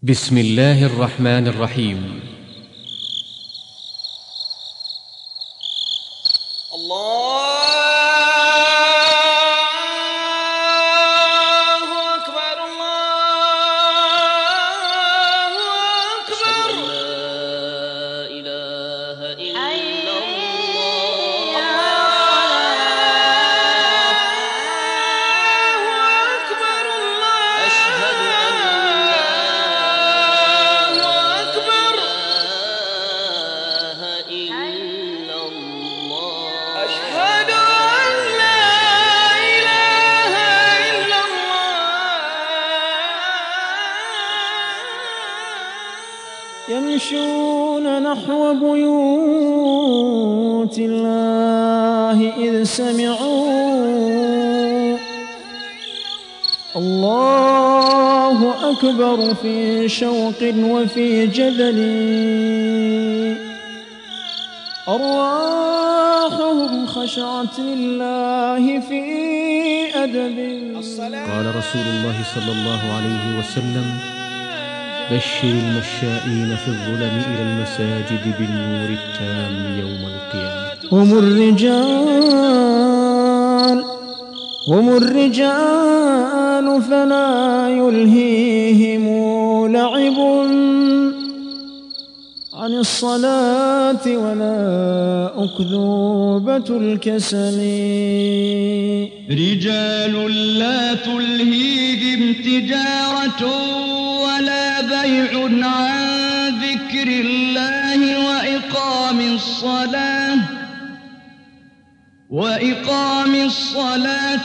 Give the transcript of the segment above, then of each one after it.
بسم الله الرحمن الرحيم. يمشون نحو بيوت الله إذ سمعوا الله أكبر في شوق وفي جدل، أرواحهم خشعت لله في أدب. قال رسول الله صلى الله عليه وسلم: بشر المشائين في الظلم إلى المساجد بالنور التام يوم القيامة. هم الرجال فلا يلهيهم لعب عن الصلاة ولا أكذوبة الكسل. رجال لا تلهيهم تجارة ولا بيع عن ذكر الله وإقام الصلاة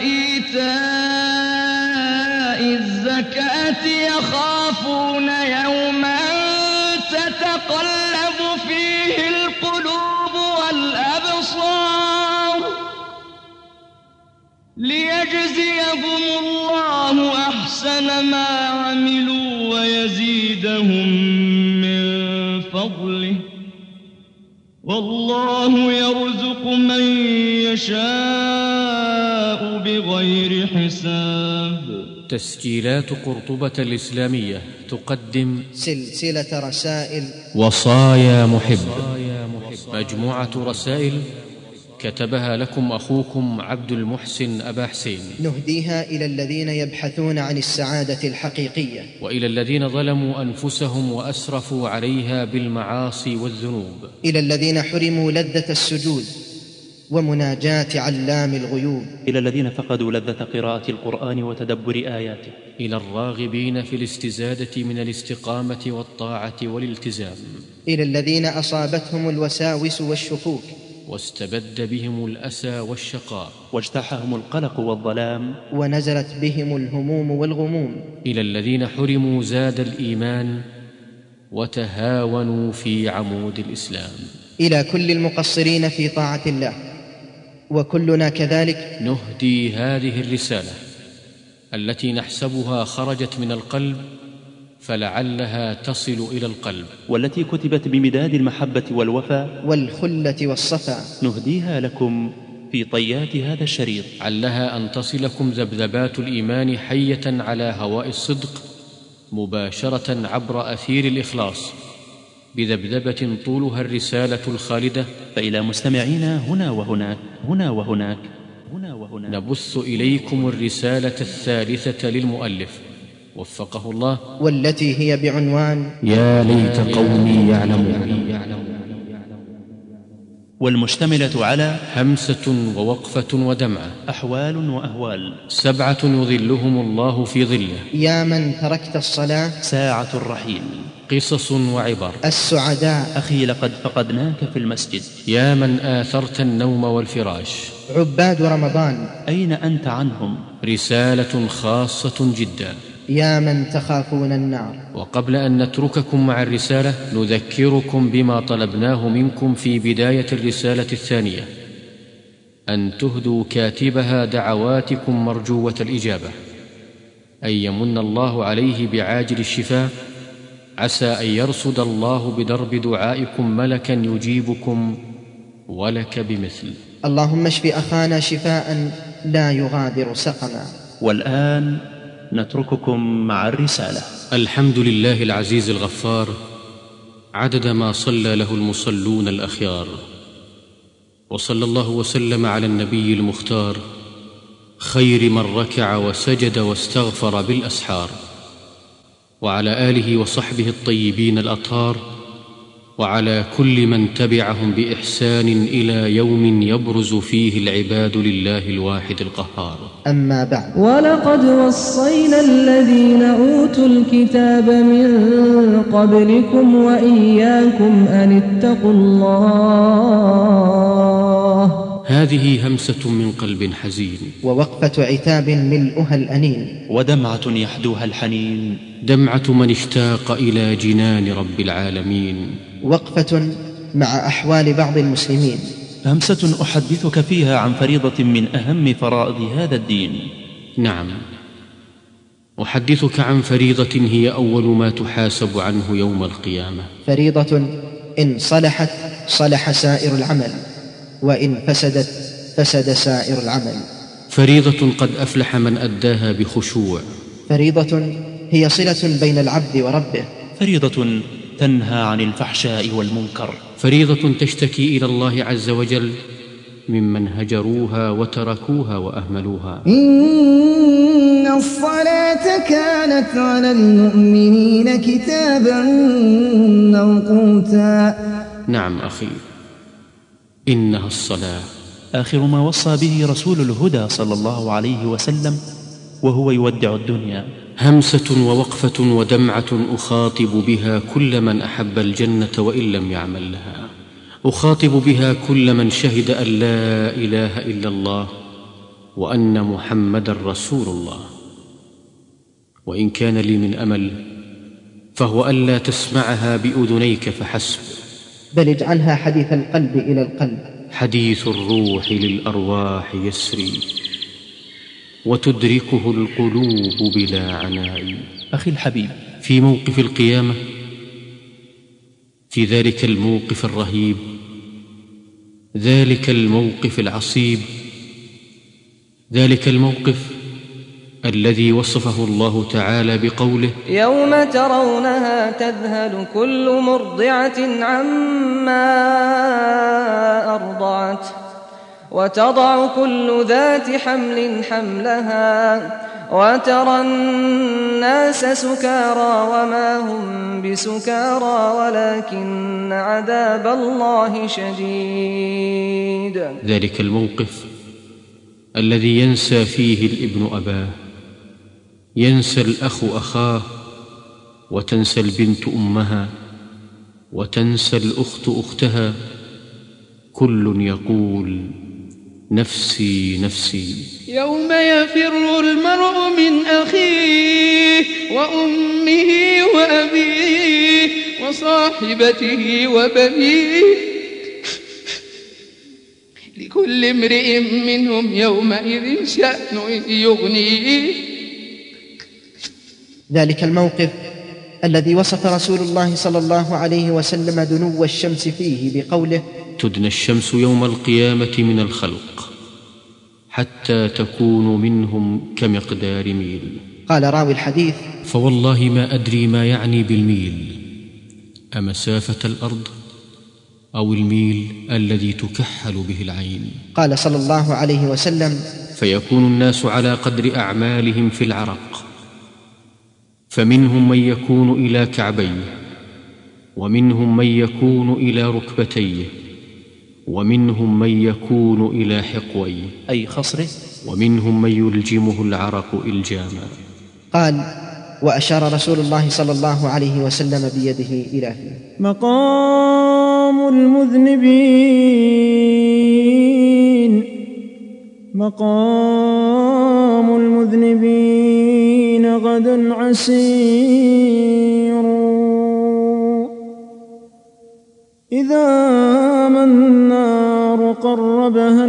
وإيتاء الزكاة يخافون يوما تتقلب فيه القلوب والأبصار ليجزيهم الله أحسن ما عملوا ويزيدهم من فضله، والله يرزق من يشاء بغير حساب. تسجيلات قرطبة الإسلامية تقدم سلسلة رسائل وصايا محب، مجموعة رسائل كتبها لكم أخوكم عبد المحسن أبا حسين، نهديها إلى الذين يبحثون عن السعادة الحقيقية، وإلى الذين ظلموا أنفسهم وأسرفوا عليها بالمعاصي والذنوب، إلى الذين حرموا لذة السجود ومناجاة علام الغيوب، إلى الذين فقدوا لذة قراءة القرآن وتدبر آياته، إلى الراغبين في الاستزادة من الاستقامة والطاعة والالتزام، إلى الذين أصابتهم الوساوس والشكوك واستبد بهم الأسى والشقاء، واجتاحهم القلق والظلام، ونزلت بهم الهموم والغموم، إلى الذين حرموا زاد الإيمان وتهاونوا في عمود الإسلام، إلى كل المقصرين في طاعة الله وكلنا كذلك. نهدي هذه الرسالة التي نحسبها خرجت من القلب فلعلها تصل إلى القلب، والتي كتبت بمداد المحبة والوفاء والخلة والصفا. نهديها لكم في طيات هذا الشريط، علها أن تصلكم ذبذبات الإيمان حية على هواء الصدق مباشرة عبر أثير الإخلاص، بذبذبة طولها الرسالة الخالدة. فإلى مستمعينا هنا وهناك نبث إليكم الرسالة الثالثة للمؤلف وفقه الله، والتي هي بعنوان يا ليت قومي يعلمون، والمشتملة على همسة ووقفة ودمعة، أحوال وأهوال، 7 يظلهم الله في ظله، يا من تركت الصلاة، ساعة الرحيل، قصص وعبر، السعداء، أخي لقد فقدناك في المسجد، يا من آثرت النوم والفراش، عباد رمضان، أين أنت عنهم؟ رسالة خاصة جدا، يا من تخافون النار. وقبل أن نترككم مع الرسالة نذكركم بما طلبناه منكم في بداية الرسالة الثانية، أن تهدوا كاتبها دعواتكم مرجوة الإجابة، أن يمن الله عليه بعاجل الشفاء، عسى أن يرصد الله بدرب دعائكم ملكا يجيبكم ولك بمثل. اللهم اشف أخانا شفاء لا يغادر سقما. والآن نترككم مع الرسالة. الحمد لله العزيز الغفار عدد ما صلى له المصلون الأخيار، وصلى الله وسلم على النبي المختار خير من ركع وسجد واستغفر بالأسحار، وعلى آله وصحبه الطيبين الأطهار، وعلى كل من تبعهم بإحسان إلى يوم يبرز فيه العباد لله الواحد القهار. أما بعد، ولقد وصينا الذين أوتوا الكتاب من قبلكم وإياكم أن اتقوا الله. هذه همسة من قلب حزين، ووقفة عتاب ملؤها الأنين، ودمعة يحدوها الحنين، دمعة من اشتاق إلى جنان رب العالمين. وقفة مع أحوال بعض المسلمين، همسة أحدثك فيها عن فريضة من أهم فرائض هذا الدين. نعم، أحدثك عن فريضة هي أول ما تحاسب عنه يوم القيامة. فريضة إن صلحت صلح سائر العمل، وإن فسدت فسد سائر العمل. فريضة قد أفلح من أداها بخشوع. فريضة هي صلة بين العبد وربه. فريضة تنهى عن الفحشاء والمنكر. فريضة تشتكي إلى الله عز وجل ممن هجروها وتركوها وأهملوها. إن الصلاة كانت على المؤمنين كتابا موقوتا. نعم أخي، إنها الصلاة. آخر ما وصى به رسول الهدى صلى الله عليه وسلم وهو يودع الدنيا. همسة ووقفة ودمعة أخاطب بها كل من أحب الجنة وإن لم يعمل لها. أخاطب بها كل من شهد أن لا إله إلا الله وأن محمدًا رسول الله. وإن كان لي من أمل فهو ألا تسمعها بأذنيك فحسب، بل اجعلها حديث القلب إلى القلب. حديث الروح للأرواح يسري، وتدركه القلوب بلا عناء. أخي الحبيب، في موقف القيامة، في ذلك الموقف الرهيب، ذلك الموقف العصيب، ذلك الموقف الذي وصفه الله تعالى بقوله: يوم ترونها تذهل كل مرضعة عما أرضعت وتضع كل ذات حمل حملها وترى الناس سكارى وما هم بسكارى ولكن عذاب الله شديد. ذلك الموقف الذي ينسى فيه الابن أباه، ينسى الأخ أخاه، وتنسى البنت أمها، وتنسى الأخت أختها، كل يقول نفسي نفسي. يوم يفر المرء من أخيه وأمه وأبيه وصاحبته وبنيه لكل امرئ منهم يومئذ شأن يغنيه. ذلك الموقف الذي وصف رسول الله صلى الله عليه وسلم دنو الشمس فيه بقوله: تدنى الشمس يوم القيامة من الخلق حتى تكون منهم كمقدار ميل. قال راوي الحديث: فوالله ما أدري ما يعني بالميل، أمسافة الأرض أو الميل الذي تكحل به العين. قال صلى الله عليه وسلم: فيكون الناس على قدر أعمالهم في العرق، فمنهم من يكون إلى كعبيه، ومنهم من يكون إلى ركبتيه، ومنهم من يكون إلى حقويه أي خصره، ومنهم من يلجمه العرق إلجاما. قال: وأشار رسول الله صلى الله عليه وسلم بيده إلى فيه. مقام المذنبين، مقام المذنبين غد عسير، إذا ما النار قربها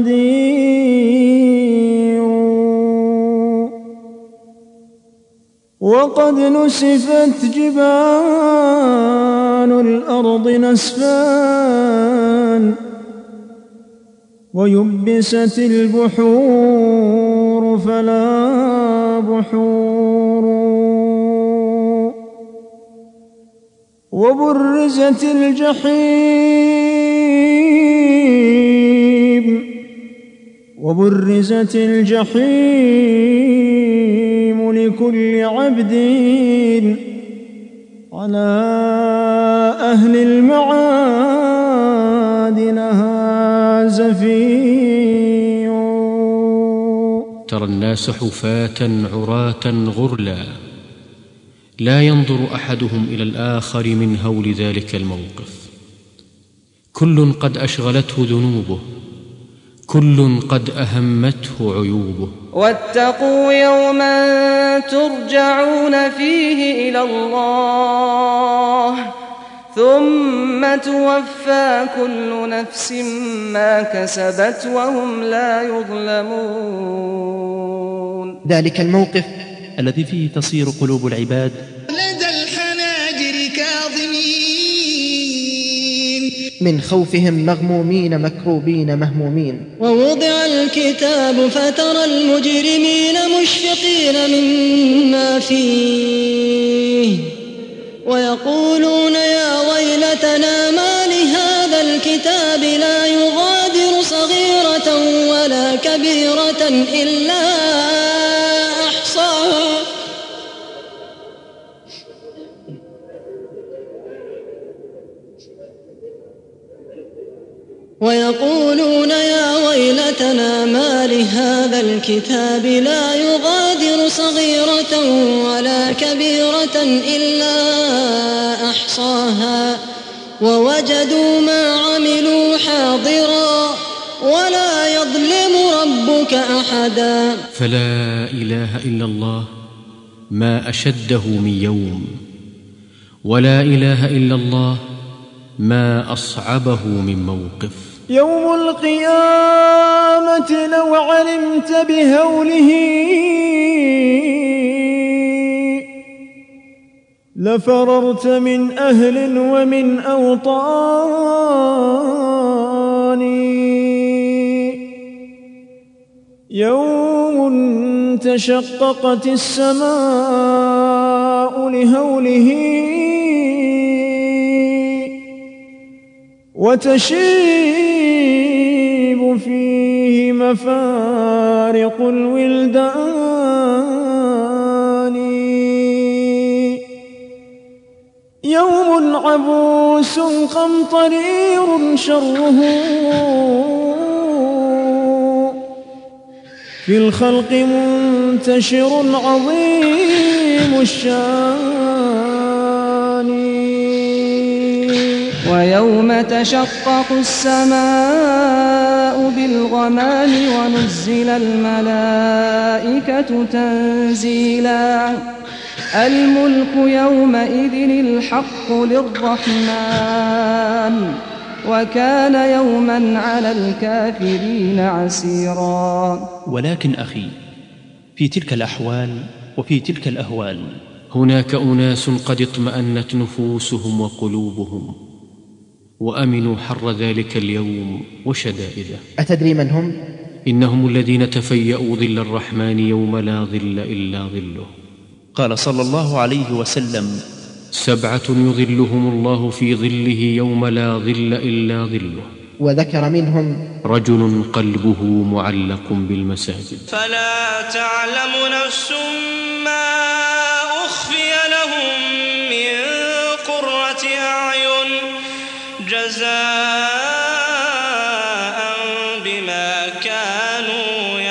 القدير، وقد نسفت جبال الأرض نسفا، ويبست البحور فلا بحور، وبرزت الجحيم لكل عبد على أهل المعاد لها زفير. ترى الناس حفاة عراة غرلا لا ينظر أحدهم إلى الآخر من هول ذلك الموقف. كل قد أشغلته ذنوبه، كل قد أهمته عيوبه. واتقوا يوما ترجعون فيه إلى الله ثم توفى كل نفس ما كسبت وهم لا يظلمون. ذلك الموقف الذي فيه تصير قلوب العباد لدى الحناجر كاظمين من خوفهم مغمومين مكروبين مهمومين. ووضع الكتاب فترى المجرمين مشفقين مما فيه ويقولون يا ويلتنا ما لهذا الكتاب لا يغادر صغيرة ولا كبيرة إلا أحصاها ويقولون يا ويلتنا ما لهذا الكتاب لا يغادر صغيرة ولا كبيرة إلا أحصاها ووجدوا ما عملوا حاضرا ولا يظلم ربك أحدا. فلا إله إلا الله ما أشده من يوم، ولا إله إلا الله ما أصعبه من موقف. يوم القيامة لو علمت بهوله لفررت من أهل ومن أوطان. يوم تشققت السماء لهوله وتشيب فيه مفارق الولدان. يوم عبوس قمطرير شره في الخلق منتشر عظيم الشان. ويوم تشقق السماء بالغمام ونزل الملائكة تنزيلا. الملك يومئذ الحق للرحمن وكان يوما على الكافرين عسيرا. ولكن أخي، في تلك الأحوال وفي تلك الأهوال هناك أناس قد اطمأنت نفوسهم وقلوبهم وأمنوا حر ذلك اليوم وشدائده. أتدري من هم؟ إنهم الذين تفيأوا ظل الرحمن يوم لا ظل إلا ظله. قال صلى الله عليه وسلم: 7 يظلهم الله في ظله يوم لا ظل إلا ظله. وذكر منهم رجل قلبه معلق بالمساجد. فلا تعلم نفس ما أخفي لهم من قرة أعين جزاء بما كانوا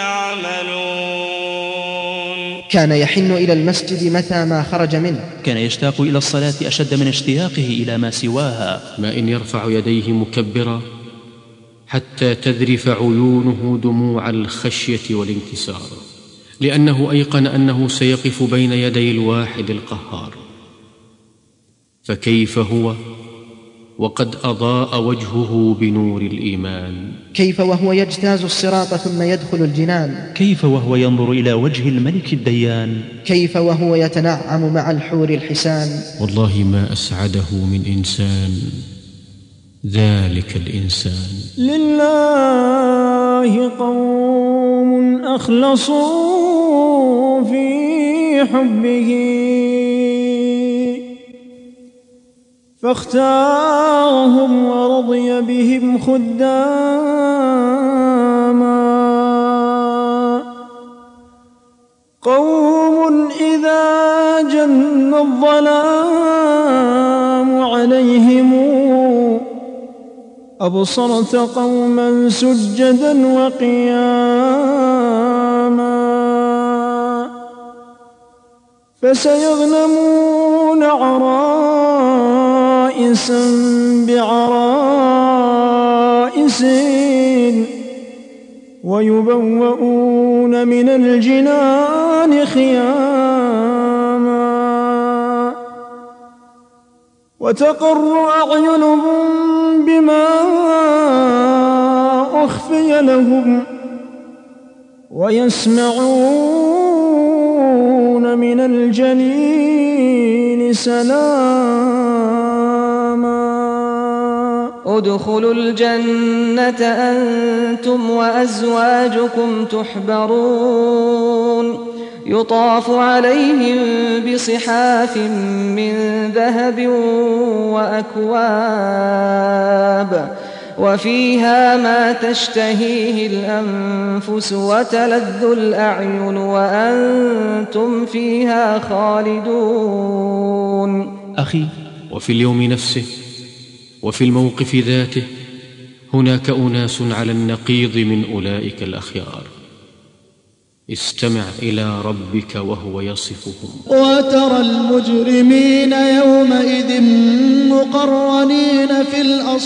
يعملون. كان يحن إلى المسجد متى ما خرج منه. كان يشتاق إلى الصلاة أشد من اشتياقه إلى ما سواها. ما إن يرفع يديه مكبرا حتى تذرف عيونه دموع الخشية والانكسار، لأنه أيقن أنه سيقف بين يدي الواحد القهار. فكيف هو وقد أضاء وجهه بنور الإيمان؟ كيف وهو يجتاز الصراط ثم يدخل الجنان؟ كيف وهو ينظر إلى وجه الملك الديان؟ كيف وهو يتنعم مع الحور الحسان؟ والله ما أسعده من إنسان ذلك الإنسان. لله قوم أخلصوا في حبه فاختارهم ورضي بهم خداما. قوم إذا جن الظلام عليهم أبصرت قوما سجدا وقياما. فسيغنمون عرائسا بعرائس ويبوؤون من الجنان خياما. وتقر أعينهم بما أخفي لهم ويسمعون من الجنين سلاما. ادخلوا الجنة أنتم وأزواجكم تحبرون يطاف عليهم بصحاف من ذهب وأكواب وفيها ما تشتهيه الأنفس وتلذ الأعين وأنتم فيها خالدون. أخي، وفي اليوم نفسه وفي الموقف ذاته هناك أناس على النقيض من أولئك الأخيار. استمع إلى ربك وهو يصفهم. وترى المجرمين يومئذ مقرنين في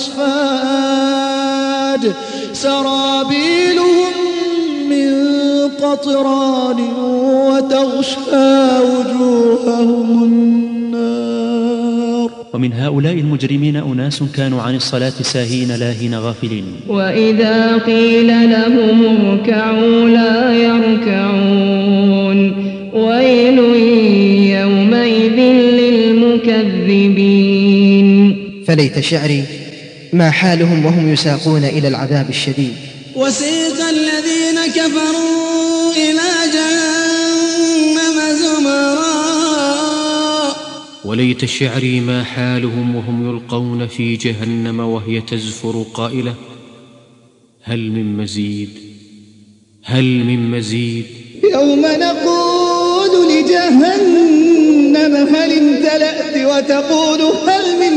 الأصفاد سرابيلهم من قطران وتغشى وجوههم النار. ومن هؤلاء المجرمين أناس كانوا عن الصلاة ساهين لاهين غافلين. وإذا قيل لهم اركعوا لا يركعون ويل يومئذ للمكذبين. فليت شعري ما حالهم وهم يساقون إلى العذاب الشديد. وسيق الذين كفروا إلى جهنم زمرا. وليت شعري ما حالهم وهم يلقون في جهنم وهي تزفر قائلة هل من مزيد هل من مزيد. يوم نقول لجهنم هل امتلأت وتقول هل من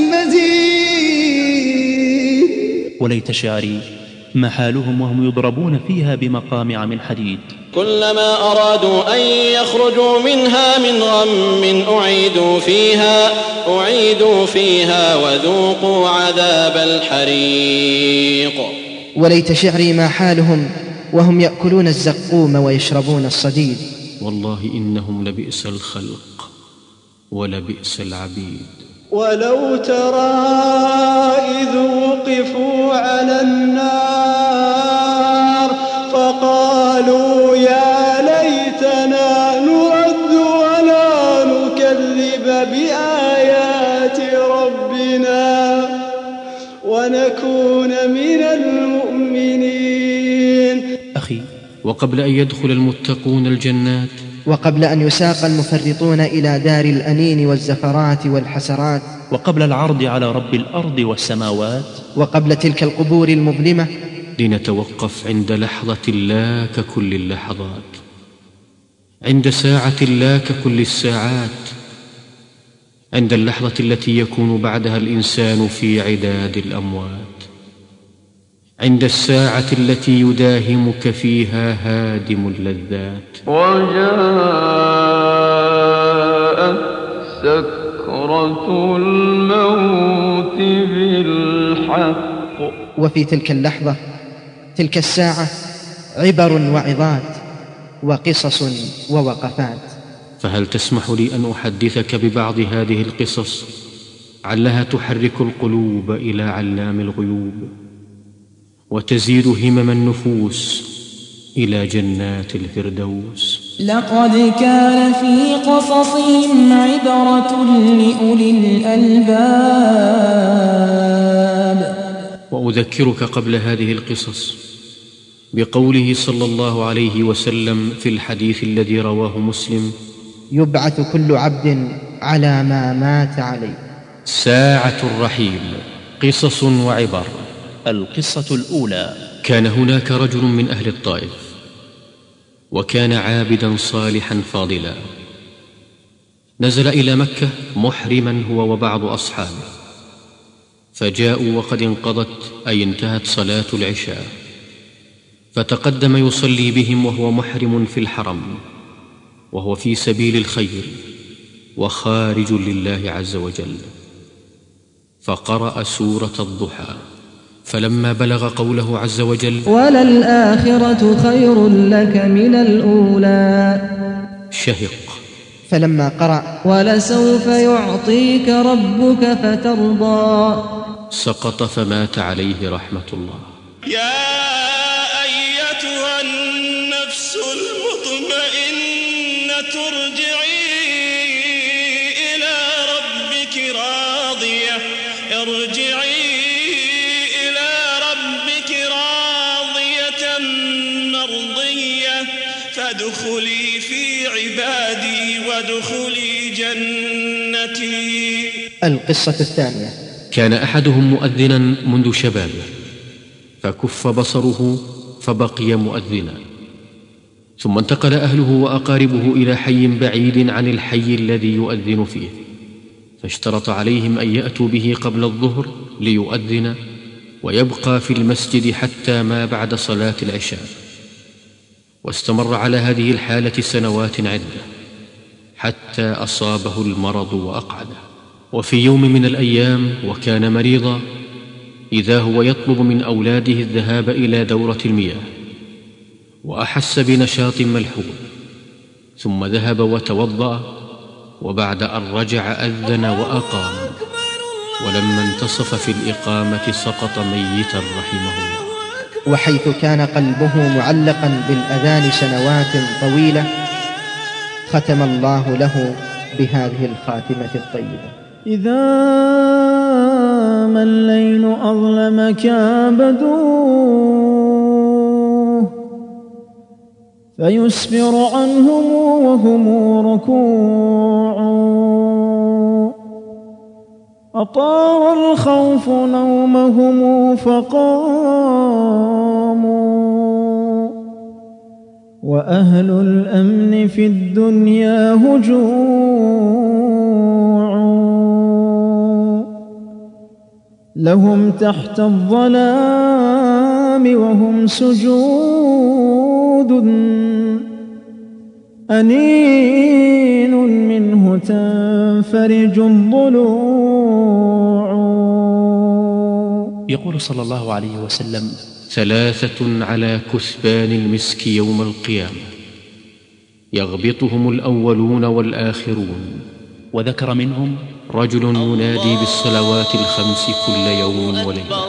مزيد. وليت شعري ما حالهم وهم يضربون فيها بمقامع من حديد. كلما أرادوا أن يخرجوا منها من غم أعيدوا فيها وذوقوا عذاب الحريق. وليت شعري ما حالهم وهم يأكلون الزقوم ويشربون الصديد. والله إنهم لبئس الخلق ولبئس العبيد. ولو ترى إذ وقفوا على النار فقالوا يا ليتنا نرد ولا نكذب بآيات ربنا ونكون من المؤمنين. أخي، وقبل أن يدخل المتقون الجنات وقبل أن يساق المفرطون إلى دار الأنين والزفرات والحسرات وقبل العرض على رب الأرض والسماوات وقبل تلك القبور المظلمة لنتوقف عند لحظة لا ككل اللحظات، عند ساعة لا ككل الساعات، عند اللحظة التي يكون بعدها الإنسان في عداد الأموات، عند الساعة التي يداهمك فيها هادم اللذات. وجاءت سكرة الموت بالحق. وفي تلك اللحظة تلك الساعة عبر وعظات وقصص ووقفات. فهل تسمح لي أن أحدثك ببعض هذه القصص علها تحرك القلوب إلى علام الغيوب وتزيد همم النفوس إلى جنات الفردوس. لقد كان في قصصهم عبرة لأولي الألباب. وأذكرك قبل هذه القصص بقوله صلى الله عليه وسلم في الحديث الذي رواه مسلم: يبعث كل عبد على ما مات عليه. ساعة الرحيل، قصص وعبر. القصة الأولى: كان هناك رجل من أهل الطائف، وكان عابدا صالحا فاضلا. نزل إلى مكة محرما هو وبعض أصحابه، فجاءوا وقد انقضت أي انتهت صلاة العشاء، فتقدم يصلي بهم وهو محرم في الحرم، وهو في سبيل الخير وخارج لله عز وجل، فقرأ سورة الضحى. فلما بلغ قوله عز وجل: وللآخرة خير لك من الأولى، شهق. فلما قرأ: ولسوف يعطيك ربك فترضى، سقط فمات عليه رحمة الله. يا أيتها النفس المطمئنة ارجعي إلى ربك راضية، ارجعي إلى ربك راضية مرضية، فادخلي في عبادي وادخلي جنتي. القصة الثانية: كان أحدهم مؤذنا منذ شبابه، فكف بصره فبقي مؤذنا، ثم انتقل أهله وأقاربه إلى حي بعيد عن الحي الذي يؤذن فيه، فاشترط عليهم أن يأتوا به قبل الظهر ليؤذن ويبقى في المسجد حتى ما بعد صلاة العشاء. واستمر على هذه الحالة سنوات عدة حتى أصابه المرض وأقعده. وفي يوم من الأيام وكان مريضا، إذا هو يطلب من أولاده الذهاب إلى دورة المياه، وأحس بنشاط ملحوظ، ثم ذهب وتوضأ، وبعد أن رجع أذن وأقام، ولما انتصف في الإقامة سقط ميتا رحمه الله. وحيث كان قلبه معلقا بالأذان سنوات طويلة، ختم الله له بهذه الخاتمة الطيبة: إذا ما الليل أظلم كابدوه، فيسفر عنهم وهم ركوع، أطار الخوف نومهم فقاموا، وأهل الأمن في الدنيا هجوع، لهم تحت الظلام وهم سجود، أنين منه تنفرج الضلوع. يقول صلى الله عليه وسلم: 3 على كثبان المسك يوم القيامة، يغبطهم الأولون والآخرون. وذكر منهم: رجل ينادي بالصلوات ال5 كل يوم وليلة.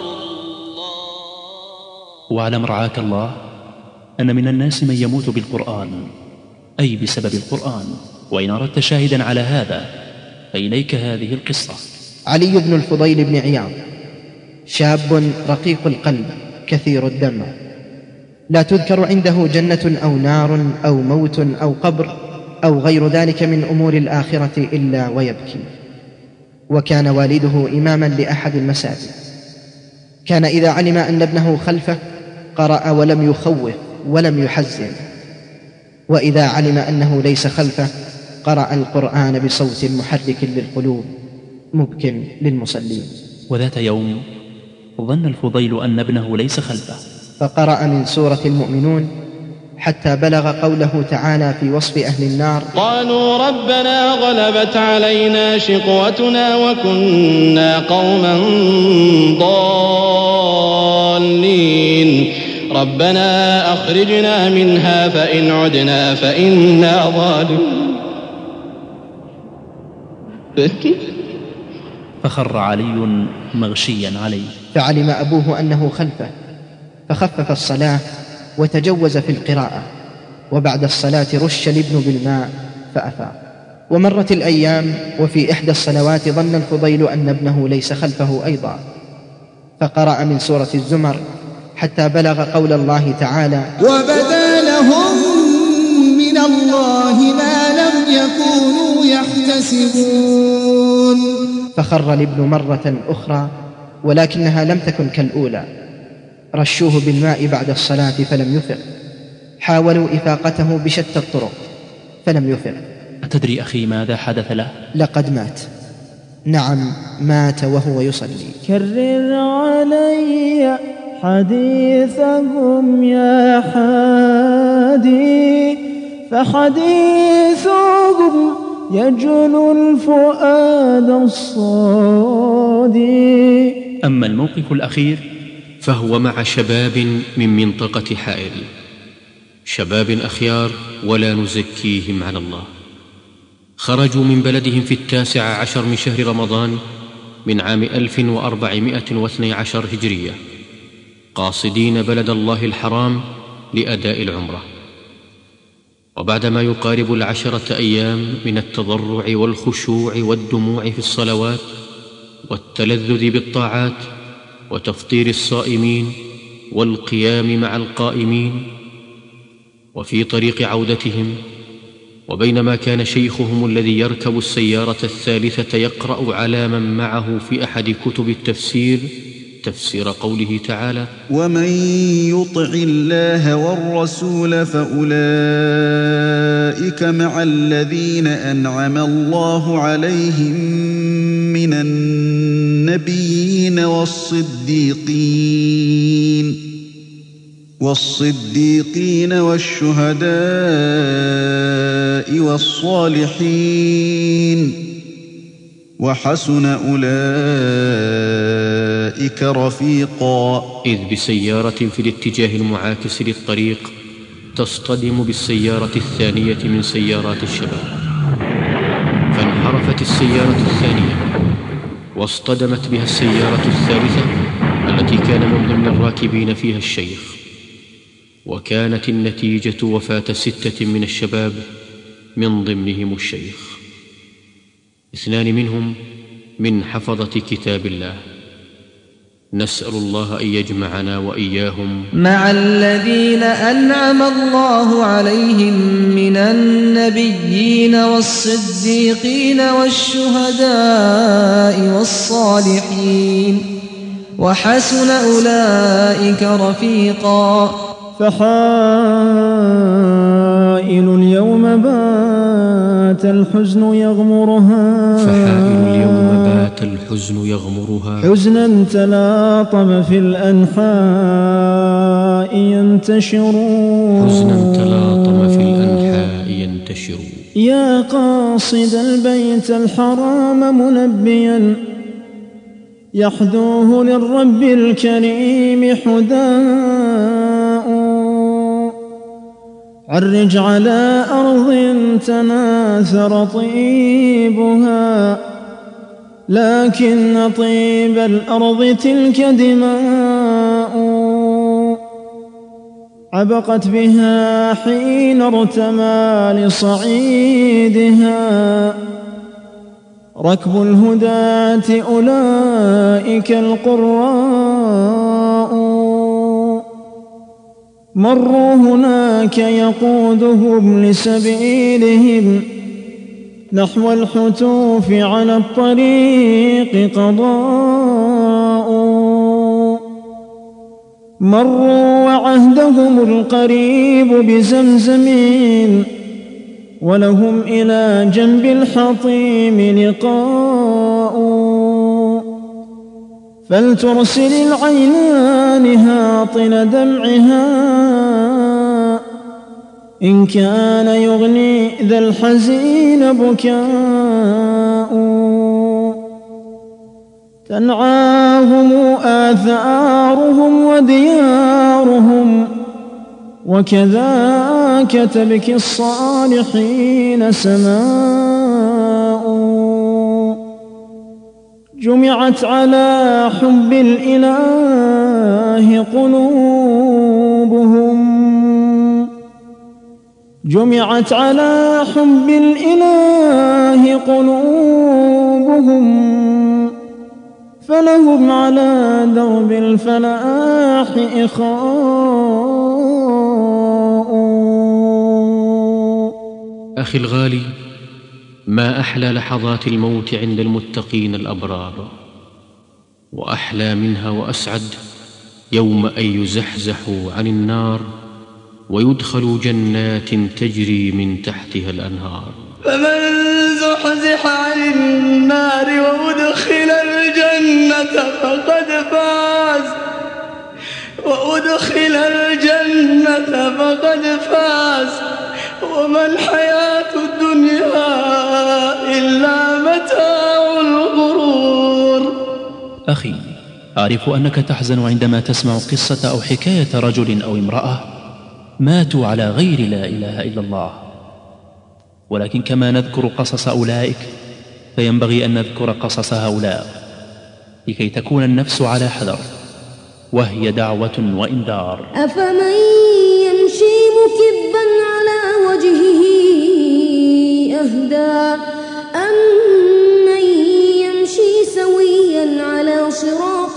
واعلم رعاك الله أن من الناس من يموت بالقرآن، أي بسبب القرآن. وإن أردت شاهدا على هذا فإليك هذه القصة. علي بن الفضيل بن عياض شاب رقيق القلب كثير الدمع، لا تذكر عنده جنة أو نار أو موت أو قبر أو غير ذلك من أمور الآخرة إلا ويبكي. وكان والده إماما لأحد المساجد، كان إذا علم أن ابنه خلفه قرأ ولم يخوف ولم يحزن، وإذا علم أنه ليس خلفه قرأ القرآن بصوت محرك للقلوب مبكٍ للمصلين. وذات يوم ظن الفضيل أن ابنه ليس خلفه، فقرأ من سورة المؤمنون حتى بلغ قوله تعالى في وصف أهل النار: قالوا ربنا غلبت علينا شقوتنا وكنا قوما ضالين، ربنا أخرجنا منها فإن عدنا فإنا ظالمون. فخر علي مغشيا عليه، فعلم أبوه أنه خلفه، فخفف الصلاة وتجوز في القراءة، وبعد الصلاة رش الابن بالماء فأفاق. ومرت الأيام، وفي إحدى الصلوات ظن الفضيل أن ابنه ليس خلفه أيضا، فقرأ من سورة الزمر حتى بلغ قول الله تعالى: وبدا لهم من الله ما لم يكونوا يحتسبون. فخر الابن مرة أخرى ولكنها لم تكن كالأولى. رشوه بالماء بعد الصلاة فلم يفق، حاولوا إفاقته بشتى الطرق فلم يفق. أتدري أخي ماذا حدث له؟ لقد مات، نعم مات وهو يصلي. كرر علي حديثهم يا حادي، فحديثهم يجل الفؤاد الصادي. أما الموقف الأخير فهو مع شباب من منطقة حائل، شباب أخيار ولا نزكيهم على الله. خرجوا من بلدهم في 19 من شهر رمضان من عام 1412 هجرية، قاصدين بلد الله الحرام لأداء العمرة. وبعدما يقارب 10 أيام من التضرع والخشوع والدموع في الصلوات والتلذذ بالطاعات وتفطير الصائمين والقيام مع القائمين، وفي طريق عودتهم وبينما كان شيخهم الذي يركب السيارة الثالثة يقرأ على من معه في أحد كتب التفسير تفسير قوله تعالى: ومن يطع الله والرسول فأولئك مع الذين أنعم الله عليهم من النبيين والصديقين والشهداء والصالحين، وحسن أولئك رفيقا. إذ بسيارة في الاتجاه المعاكس للطريق تصطدم بالسيارة الثانية من سيارات الشباب، فانحرفت السيارة الثانية واصطدمت بها السيارة الثالثة التي كان من ضمن الراكبين فيها الشيخ، وكانت النتيجة وفاة 6 من الشباب من ضمنهم الشيخ، 2 منهم من حفظة كتاب الله. نسأل الله أن يجمعنا وإياهم مع الذين أنعم الله عليهم من النبيين والصديقين والشهداء والصالحين، وحسن أولئك رفيقا. فحائل اليوم بات الحزن يغمرها، حزنا تلاطم في الأنحاء ينتشر. يا قاصد البيت الحرام منبيا يحدوه للرب الكريم حداء، عرج على أرض تناثر طيبها، لكن طيب الأرض تلك دماء، عبقت بها حين ارتمى لصعيدها ركب الهداة أولئك القراء، مروا هناك يقودهم لسبيلهم نحو الحتوف على الطريق قضاء، مروا وعهدهم القريب بزمزم ولهم إلى جنب الحطيم لقاء، فلترسل العينان هاطل دمعها إن كان يغني ذا الحزين بكاء، تنعاهم آثارهم وديارهم وكذاك تبكي الصالحين سماء، جمعت على حب الإله قلوبهم، جمعت على حب الإله قلوبهم، فلهم على درب الفلاح إخاء. أخي الغالي، ما أحلى لحظات الموت عند المتقين الأبرار، وأحلى منها وأسعد يوم أن يزحزحوا عن النار ويدخلوا جنات تجري من تحتها الأنهار. فمن زحزح عن النار وأدخل الجنة فقد فاز وما الحياة الدنيا إلا متاع الغرور. أخي، أعرف أنك تحزن عندما تسمع قصة أو حكاية رجل أو امرأة ماتوا على غير لا إله إلا الله، ولكن كما نذكر قصص أولئك فينبغي أن نذكر قصص هؤلاء لكي تكون النفس على حذر، وهي دعوة وإنذار. أفمن يمشي مكبا على وجهه أهدى أمن يمشي سويا على صراط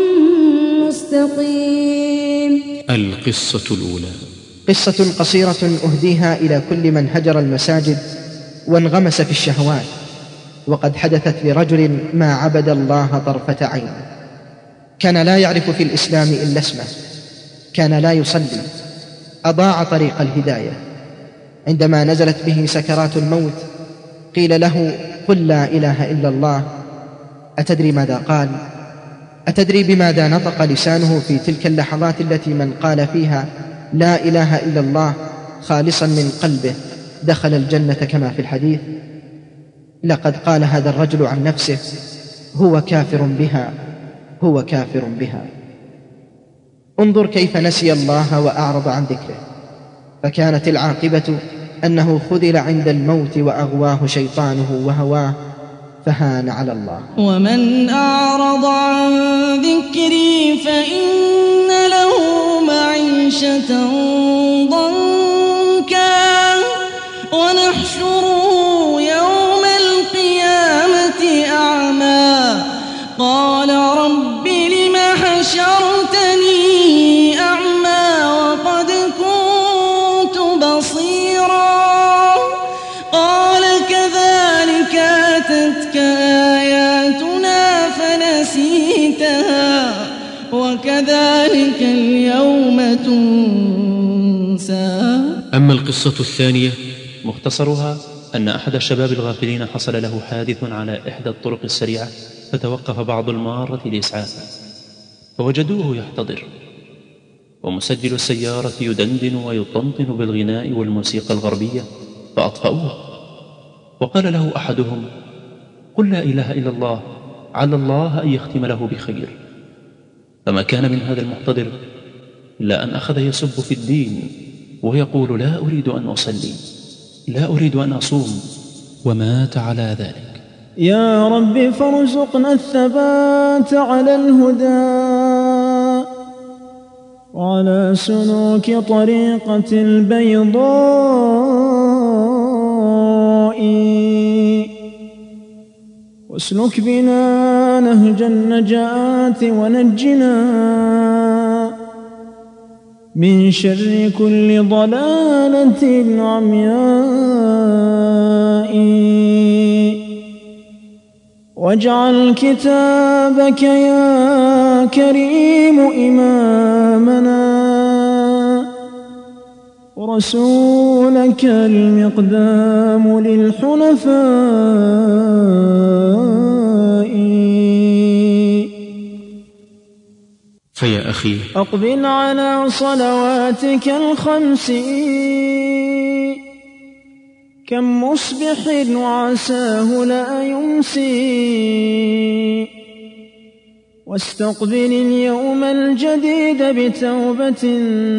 مستقيم. القصة الأولى قصة قصيرة أهديها إلى كل من هجر المساجد وانغمس في الشهوات، وقد حدثت لرجل ما عبد الله طرفة عين. كان لا يعرف في الإسلام إلا اسمه، كان لا يصلي، أضاع طريق الهداية. عندما نزلت به سكرات الموت قيل له: قل لا إله إلا الله. أتدري ماذا قال؟ أتدري بماذا نطق لسانه في تلك اللحظات التي من قال فيها لا إله إلا الله خالصا من قلبه دخل الجنة كما في الحديث؟ لقد قال هذا الرجل عن نفسه: هو كافر بها، هو كافر بها. انظر كيف نسي الله وأعرض عن ذكره، فكانت العاقبة أنه خذل عند الموت وأغواه شيطانه وهواه فهان على الله. ومن أعرض عن ذكري فإن له معيشة ضنكا ونحشره يوم القيامة أعمى قال رب لم حشرتني أعمى وقد كنت بصيرا قال كذلك أتتك آياتنا فنسيتها وكذلك اليوم تنسى. أما القصة الثانية مختصرها أن أحد الشباب الغافلين حصل له حادث على إحدى الطرق السريعة، فتوقف بعض المارة لإسعافه، فوجدوه يحتضر ومسجل السيارة يدندن ويطنطن بالغناء والموسيقى الغربية، فأطفأوه. وقال له أحدهم: قل لا إله إلا الله، على الله أن يختم له بخير. فما كان من هذا المحتضر إلا أن أخذ يسب في الدين ويقول: لا أريد أن أصلي، لا أريد أن أصوم، ومات على ذلك. يا رب فارزقنا الثبات على الهدى وعلى سلوك طريقة البيضاء، واسلك بنا نهج النجاة ونجنا من شر كل ضلالة عمياء، واجعل كتابك يا كريم إمامنا ورسولك المقدام للحنفاء. فيا أخي أقبل على صلواتك الخمس، كم مصبح وعساه لا يمسي، واستقبل اليوم الجديد بتوبة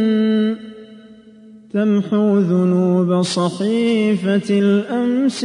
تمحو ذنوب صحيفة الأمس.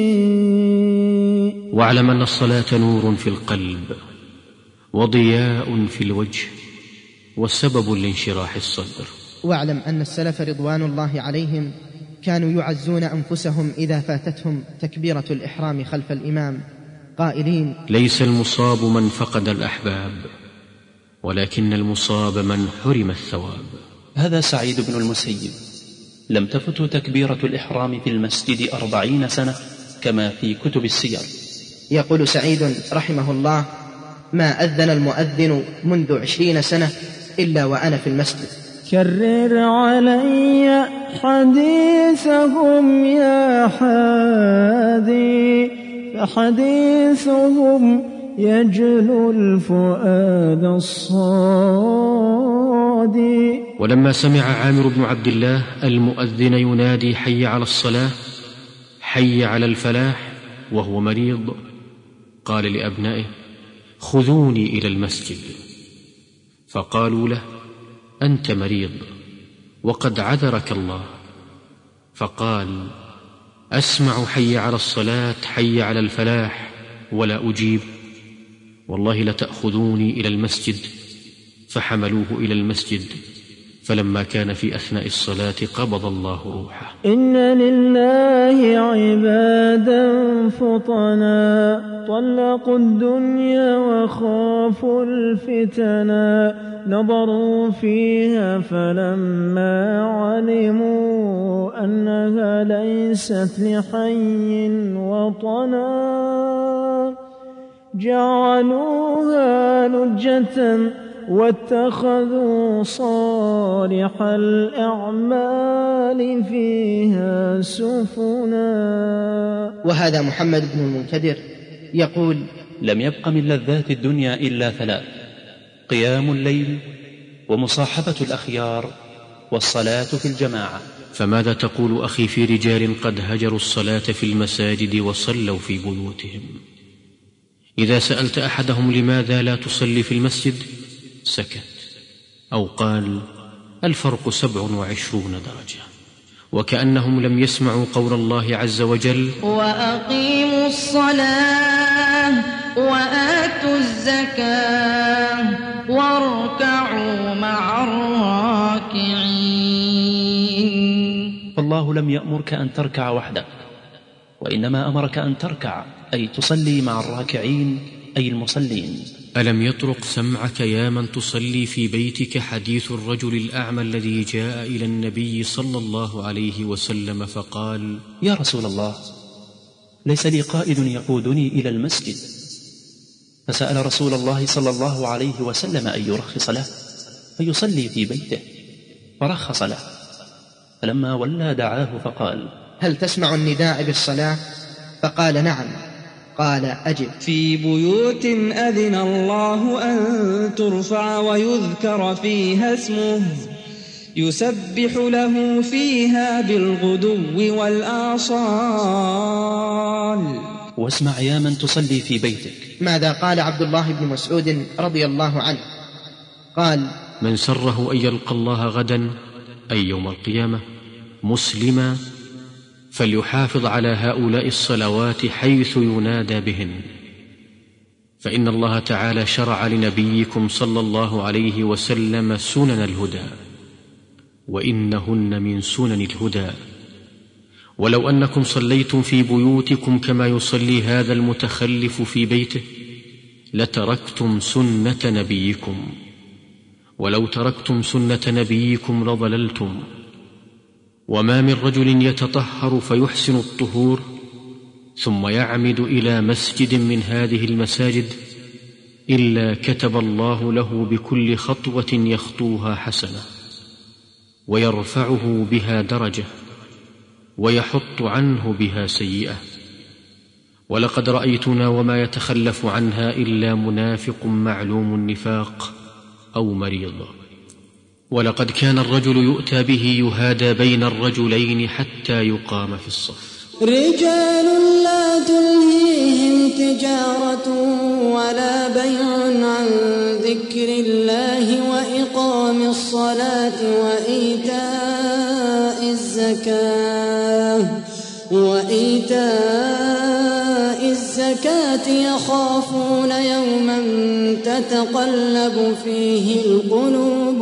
واعلم أن الصلاة نور في القلب وضياء في الوجه وسبب لانشراح الصدر. واعلم أن السلف رضوان الله عليهم كانوا يعزون أنفسهم إذا فاتتهم تكبيرة الإحرام خلف الإمام قائلين: ليس المصاب من فقد الأحباب، ولكن المصاب من حرم الثواب. هذا سعيد بن المسيب لم تفته تكبيرة الإحرام في المسجد 40 سنة كما في كتب السير. يقول سعيد رحمه الله: ما أذن المؤذن منذ 20 سنة إلا وأنا في المسجد. كرر علي حديثهم يا حادي، فحديثهم يجلو الفؤاد الصادي. ولما سمع عامر بن عبد الله المؤذن ينادي حي على الصلاة حي على الفلاح وهو مريض، قال لأبنائه: خذوني إلى المسجد. فقالوا له: أنت مريض وقد عذرك الله. فقال: أسمع حي على الصلاة حي على الفلاح ولا أجيب، والله لتأخذوني إلى المسجد. فحملوه إلى المسجد، فلما كان في أثناء الصلاة قبض الله روحه. إن لله عبادا فطنا طلقوا الدنيا وخافوا الفتنا، نظروا فيها فلما علموا أنها ليست لحي وطنا، جعلوها لجة واتخذوا صالح الأعمال فيها سفنا. وهذا محمد بن المنكدر يقول: لم يبق من لذات الدنيا إلا 3: قيام الليل، ومصاحبة الأخيار، والصلاة في الجماعة. فماذا تقول أخي في رجال قد هجروا الصلاة في المساجد وصلوا في بيوتهم؟ إذا سألت أحدهم لماذا لا تصلي في المسجد سكت، أو قال: الفرق 27 درجة، وكأنهم لم يسمعوا قول الله عز وجل: وأقيموا الصلاة وآتوا الزكاة واركعوا مع الراكعين. فالله لم يأمرك أن تركع وحدك، وإنما أمرك أن تركع، أي تصلي مع الراكعين، أي المصلين. ألم يطرق سمعك يا من تصلي في بيتك حديث الرجل الأعمى الذي جاء إلى النبي صلى الله عليه وسلم فقال: يا رسول الله، ليس لي قائد يقودني إلى المسجد. فسأل رسول الله صلى الله عليه وسلم أن يرخص له فيصلي في بيته، فرخص له. فلما ولى دعاه فقال: هل تسمع النداء بالصلاة؟ فقال: نعم. قال: أجب. في بيوت أذن الله أن ترفع ويذكر فيها اسمه يسبح له فيها بالغدو والآصال. واسمع يا من تصلي في بيتك ماذا قال عبد الله بن مسعود رضي الله عنه؟ قال: من سره أن يلقى الله غدا، أي يوم القيامة، مسلما، فليحافظ على هؤلاء الصلوات حيث ينادى بهن، فإن الله تعالى شرع لنبيكم صلى الله عليه وسلم سنن الهدى، وإنهن من سنن الهدى. ولو أنكم صليتم في بيوتكم كما يصلي هذا المتخلف في بيته لتركتم سنة نبيكم، ولو تركتم سنة نبيكم لضللتم. وما من رجل يتطهر فيحسن الطهور ثم يعمد إلى مسجد من هذه المساجد إلا كتب الله له بكل خطوة يخطوها حسنة، ويرفعه بها درجة، ويحط عنه بها سيئة. ولقد رأيتنا وما يتخلف عنها إلا منافق معلوم النفاق أو مريض. ولقد كان الرجل يؤتى به يهادى بين الرجلين حتى يقام في الصف. رجال لا تلهيهم تجارة ولا بيع عن ذكر الله وإقام الصلاة وإيتاء الزكاة يخافون يوما تتقلب فيه القلوب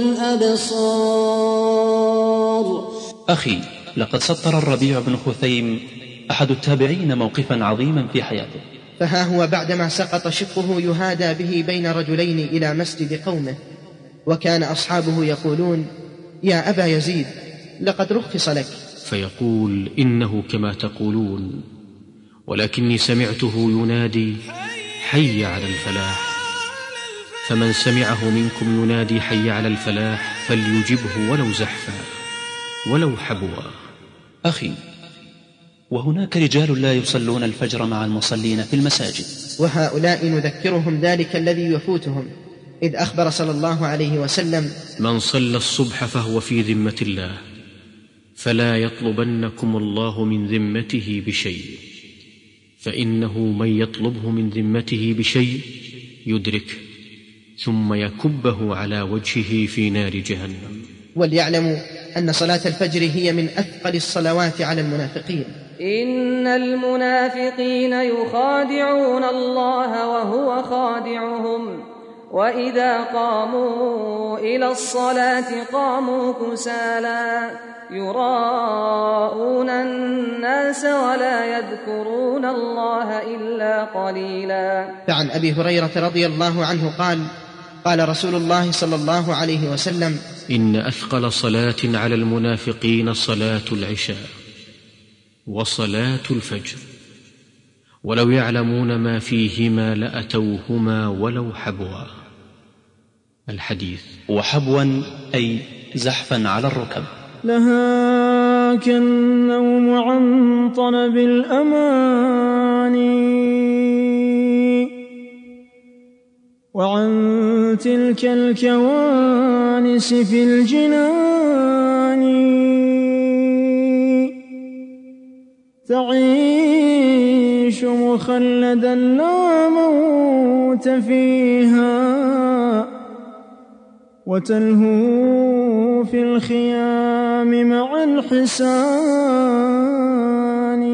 والأبصار. أخي، لقد سطر الربيع بن خثيم أحد التابعين موقفا عظيما في حياته، فها هو بعدما سقط شقه يهادى به بين رجلين إلى مسجد قومه، وكان أصحابه يقولون: يا أبا يزيد، لقد رخص لك. فيقول: إنه كما تقولون، ولكني سمعته ينادي حي على الفلاح، فمن سمعه منكم ينادي حي على الفلاح فليجبه ولو زحفا ولو حبوا. أخي، وهناك رجال لا يصلون الفجر مع المصلين في المساجد، وهؤلاء نذكرهم ذلك الذي يفوتهم، إذ أخبر صلى الله عليه وسلم: من صلى الصبح فهو في ذمة الله، فلا يطلبنكم الله من ذمته بشيء، فإنه من يطلبه من ذمته بشيء يدركه ثم يكبه على وجهه في نار جهنم. وليعلموا أن صلاة الفجر هي من أثقل الصلوات على المنافقين. إن المنافقين يخادعون الله وهو خادعهم، وإذا قاموا إلى الصلاة قاموا كسالى يراءون الناس ولا يذكرون الله إلا قليلا. فعن أبي هريرة رضي الله عنه قال: قال رسول الله صلى الله عليه وسلم: إن أثقل صلاة على المنافقين صلاة العشاء وصلاة الفجر، ولو يعلمون ما فيهما لأتوهما ولو حبوا. الحديث. وحبوا أي زحفا على الركب. لهاك النوم عن طلب الأماني وعن تلك الكوانس في الجنان، تعيش مخلدا لا موت فيها، وتلهو في الخيام مع الحسان.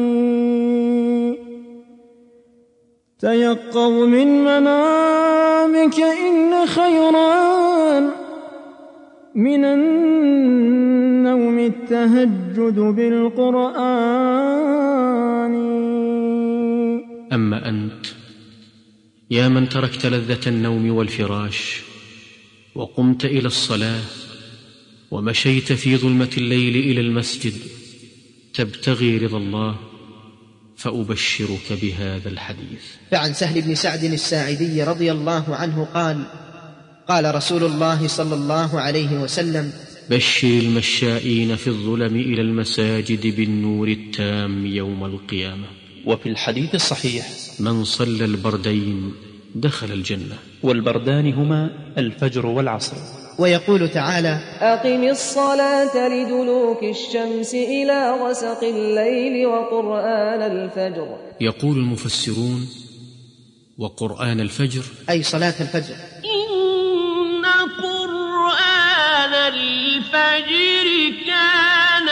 تيقظ من منامك إن خيرا من النوم التهجد بالقرآن. أما أنت يا من تركت لذة النوم والفراش وقمت إلى الصلاة ومشيت في ظلمة الليل إلى المسجد تبتغي رضا الله، فأبشرك بهذا الحديث. فعن سهل بن سعد الساعدي رضي الله عنه قال: قال رسول الله صلى الله عليه وسلم: بشر المشائين في الظلم إلى المساجد بالنور التام يوم القيامة. وفي الحديث الصحيح: من صلى البردين دخل الجنة. والبردان هما الفجر والعصر. ويقول تعالى: أقم الصلاة لدلوك الشمس إلى غسق الليل وقرآن الفجر. يقول المفسرون: وقرآن الفجر أي صلاة الفجر. إن قرآن الفجر كان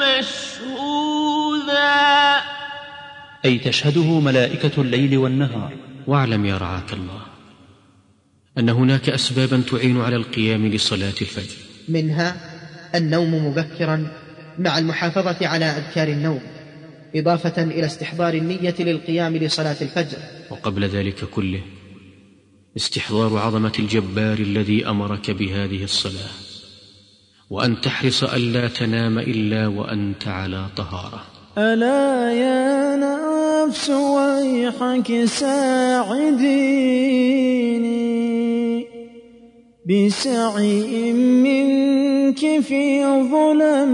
مشهودا، أي تشهده ملائكة الليل والنهار. واعلم يا رعاك الله أن هناك أسبابا تعين على القيام لصلاة الفجر، منها النوم مبكرا مع المحافظة على أذكار النوم، إضافة إلى استحضار النية للقيام لصلاة الفجر. وقبل ذلك كله استحضار عظمة الجبار الذي أمرك بهذه الصلاة، وأن تحرص ألا تنام إلا وأنت على طهارة. ألا يا نفس ويحك ساعديني بسعي منك في ظلم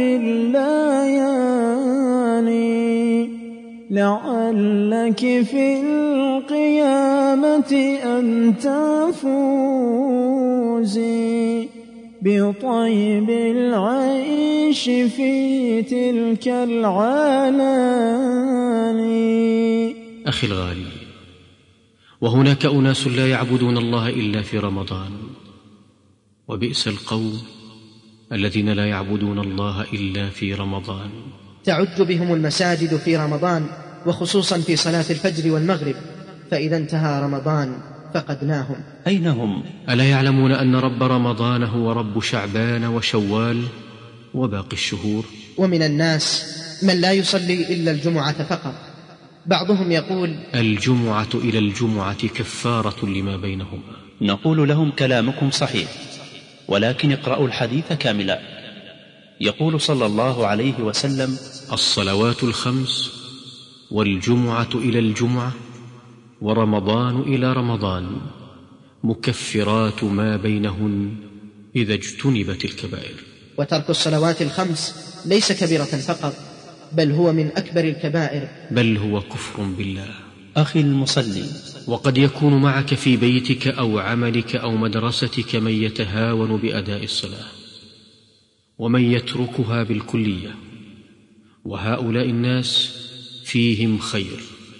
الليالي، لعلك في القيامة أن تفوزي بطيب العيش في تلك العلالي. أخي الغالي، وهناك أناس لا يعبدون الله إلا في رمضان، وبئس القوم الذين لا يعبدون الله إلا في رمضان. تعج بهم المساجد في رمضان، وخصوصا في صلاة الفجر والمغرب، فإذا انتهى رمضان فقدناهم. أين هم؟ ألا يعلمون أن رب رمضان هو رب شعبان وشوال وباقي الشهور؟ ومن الناس من لا يصلي إلا الجمعة فقط. بعضهم يقول: الجمعة إلى الجمعة كفارة لما بينهما. نقول لهم: كلامكم صحيح، ولكن اقرأوا الحديث كاملا. يقول صلى الله عليه وسلم: الصلوات الخمس والجمعة إلى الجمعة ورمضان إلى رمضان مكفرات ما بينهن إذا اجتنبت الكبائر. وترك الصلوات الخمس ليس كبيرة فقط، بل هو من أكبر الكبائر، بل هو كفر بالله. أخي المصلي، وقد يكون معك في بيتك أو عملك أو مدرستك من يتهاون بأداء الصلاة ومن يتركها بالكلية، وهؤلاء الناس فيهم خير،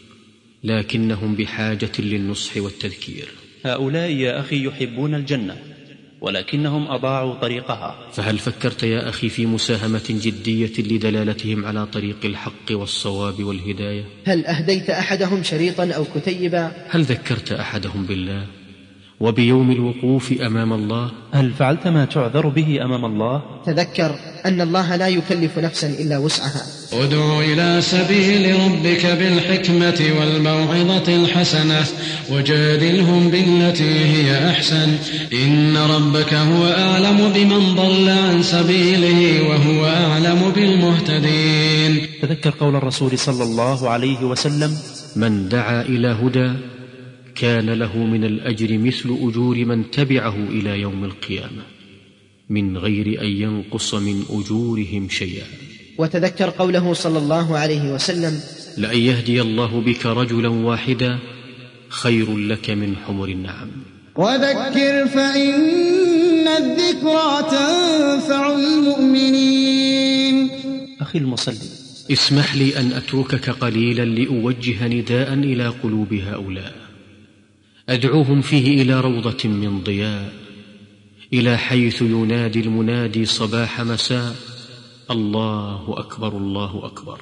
لكنهم بحاجة للنصح والتذكير. هؤلاء يا أخي يحبون الجنة ولكنهم أضاعوا طريقها. فهل فكرت يا أخي في مساهمة جدية لدلالتهم على طريق الحق والصواب والهداية؟ هل أهديت أحدهم شريطا أو كتيبا؟ هل ذكرت أحدهم بالله وبيوم الوقوف أمام الله؟ هل فعلت ما تعذر به أمام الله؟ تذكر أن الله لا يكلف نفسا إلا وسعها. ادع إلى سبيل ربك بالحكمة والموعظة الحسنة وجادلهم بالتي هي أحسن إن ربك هو أعلم بمن ضل عن سبيله وهو أعلم بالمهتدين. تذكر قول الرسول صلى الله عليه وسلم: من دعا إلى هدى كان له من الأجر مثل أجور من تبعه إلى يوم القيامة من غير أن ينقص من أجورهم شيئا. وتذكر قوله صلى الله عليه وسلم: لأن يهدي الله بك رجلا واحدا خير لك من حمر النعم. وذكر فإن الذكرى تنفع المؤمنين. أخي المصلي، اسمح لي أن أتركك قليلا لأوجه نداء إلى قلوب هؤلاء، أدعوهم فيه إلى روضة من ضياء، إلى حيث ينادي المنادي صباح مساء: الله أكبر الله أكبر.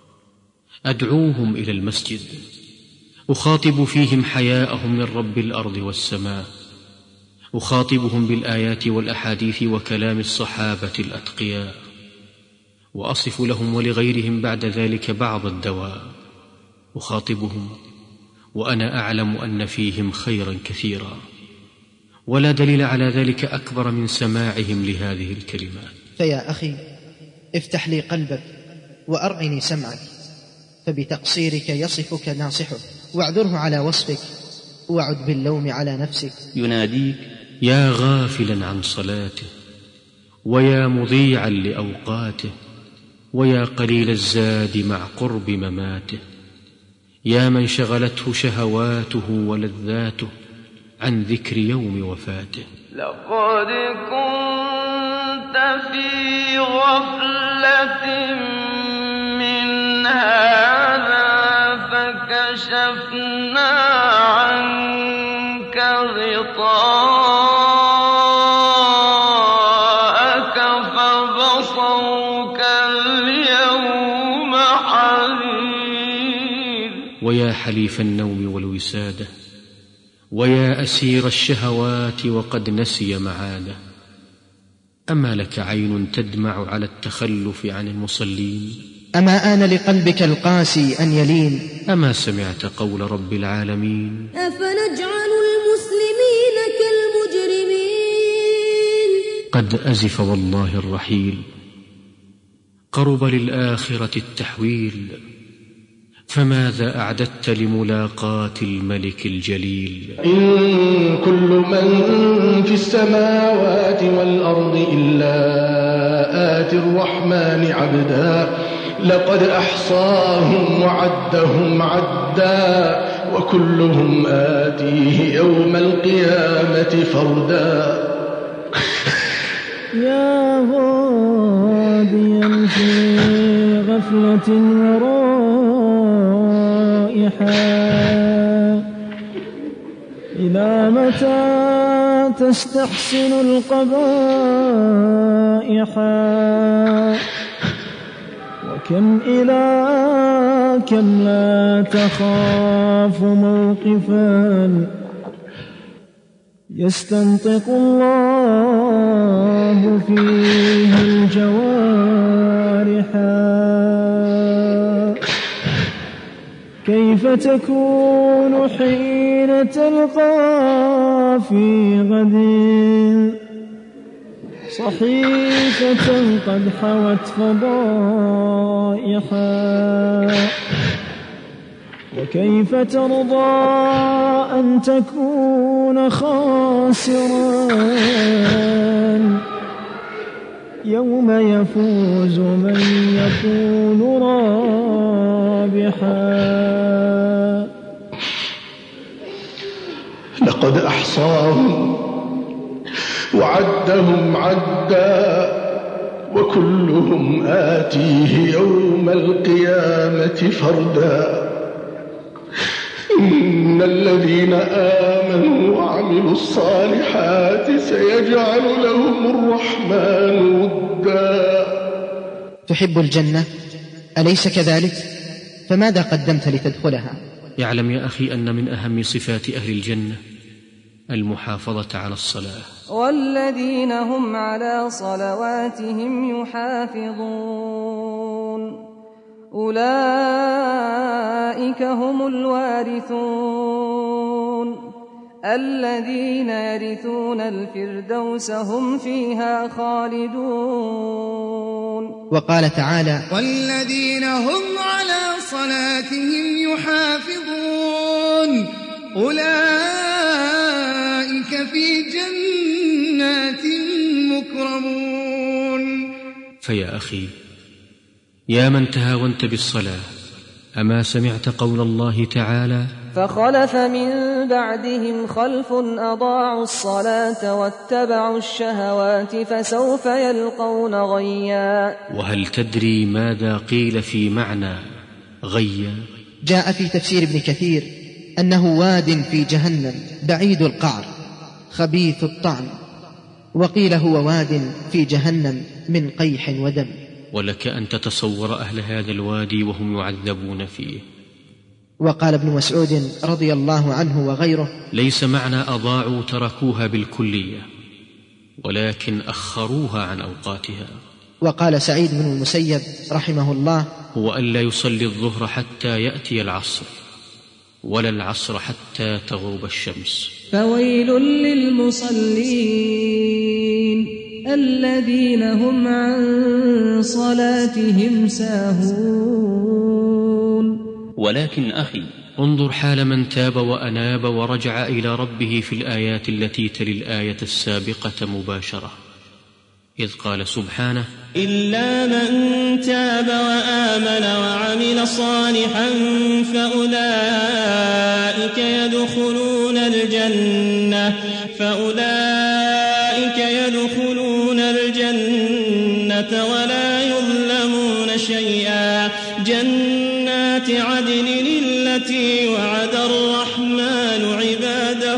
أدعوهم إلى المسجد، أخاطب فيهم حياءهم من رب الأرض والسماء، أخاطبهم بالآيات والأحاديث وكلام الصحابة الأتقياء، وأصف لهم ولغيرهم بعد ذلك بعض الدواء. أخاطبهم وأنا أعلم أن فيهم خيرا كثيرا، ولا دليل على ذلك أكبر من سماعهم لهذه الكلمات. فيا أخي، افتح لي قلبك وأرعني سمعك، فبتقصيرك يصفك ناصحك، واعذره على وصفك، وعد باللوم على نفسك. يناديك: يا غافلا عن صلاته، ويا مضيعا لأوقاته، ويا قليل الزاد مع قرب مماته، يا من شغلته شهواته ولذاته عن ذكر يوم وفاته. لقد كنت في غفلة من هذا فكشفنا عنك غطاءك فبصرك اليوم حديد. ويا حليف النوم والوسادة، ويا أسير الشهوات وقد نسي معاده، أما لك عين تدمع على التخلف عن المصلين؟ أما آن لقلبك القاسي أن يلين؟ أما سمعت قول رب العالمين: أفنجعل المسلمين كالمجرمين؟ قد أزف والله الرحيل، قرب للآخرة التحويل، فماذا أعددت لملاقاة الملك الجليل؟ إن كل من في السماوات والأرض إلا آتي الرحمن عبدا لقد أحصاهم وعدهم عدا وكلهم آتيه يوم القيامة فردا. يا غاديا في غفلة ورائحا، إلى متى تستحسن القبائحا؟ كم لا تخاف موقفا يستنطق الله فيه الجوارحا. كيف تكون حين تلقى في غد صحيفة قد حوت فضائحا؟ وكيف ترضى أن تكون خاسرا يوم يفوز من يكون رابحا. لقد أحصاهم وعدهم عدا وكلهم آتيه يوم القيامة فردا. إن الذين آمنوا وعملوا الصالحات سيجعل لهم الرحمن ودا. تحب الجنة أليس كذلك؟ فماذا قدمت لتدخلها؟ يعلم يا أخي أن من أهم صفات أهل الجنة المحافظة على الصلاة، والذين هم على صلواتهم يحافظون أولئك هم الوارثون الذين يرثون الفردوس هم فيها خالدون. وقال تعالى: والذين هم على صلاتهم يحافظون أولئك في جنات مكرمون. فيا أخي يا من تهاونت بالصلاة، أما سمعت قول الله تعالى: فخلف من بعدهم خلف أضاعوا الصلاة واتبعوا الشهوات فسوف يلقون غيا. وهل تدري ماذا قيل في معنى غيا؟ جاء في تفسير ابن كثير أنه واد في جهنم بعيد القعر خبيث الطعم، وقيل هو واد في جهنم من قيح ودم. ولك أن تتصور أهل هذا الوادي وهم يعذبون فيه. وقال ابن مسعود رضي الله عنه وغيره: ليس معنى أضاعوا تركوها بالكلية، ولكن أخروها عن أوقاتها. وقال سعيد بن المسيب رحمه الله: هو ألا يصلي الظهر حتى يأتي العصر، ولا العصر حتى تغرب الشمس. فويل للمصلين الذين هم عن صلاتهم ساهون. ولكن أخي انظر حال من تاب وأناب ورجع إلى ربه في الآيات التي تلي الآية السابقة مباشرة، إذ قال سبحانه: إلا من تاب وآمن وعمل صالحا فأولئك يدخلون الجنة ولا يظلمون شيئا. جنات عدن التي وعد الرحمن عباده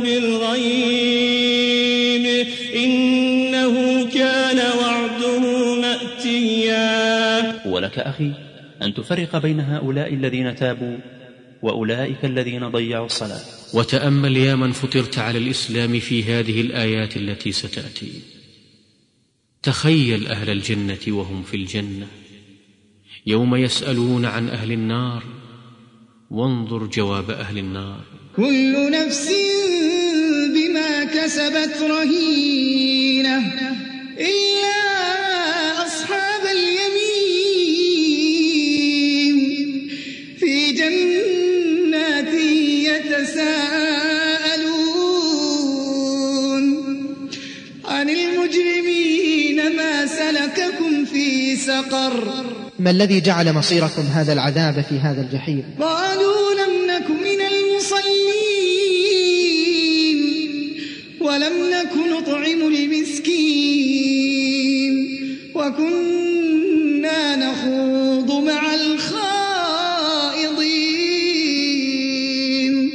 بالغيب إنه كان وعده مأتيا. ولك أخي أن تفرق بين هؤلاء الذين تابوا وأولئك الذين ضيعوا الصلاة. وتأمل يا من فطرت على الإسلام في هذه الآيات التي ستأتي. تخيل أهل الجنة وهم في الجنة يوم يسألون عن أهل النار، وانظر جواب أهل النار: كل نفس بما كسبت رهينة إلا أصحاب اليمين في جنات يتساءلون عن المجرمين ما سلككم في سقر. ما الذي جعل مصيركم هذا العذاب في هذا الجحيم؟ قالوا لم نك من المصلين ولم نك نطعم المسكين وكنا نخوض مع الخائضين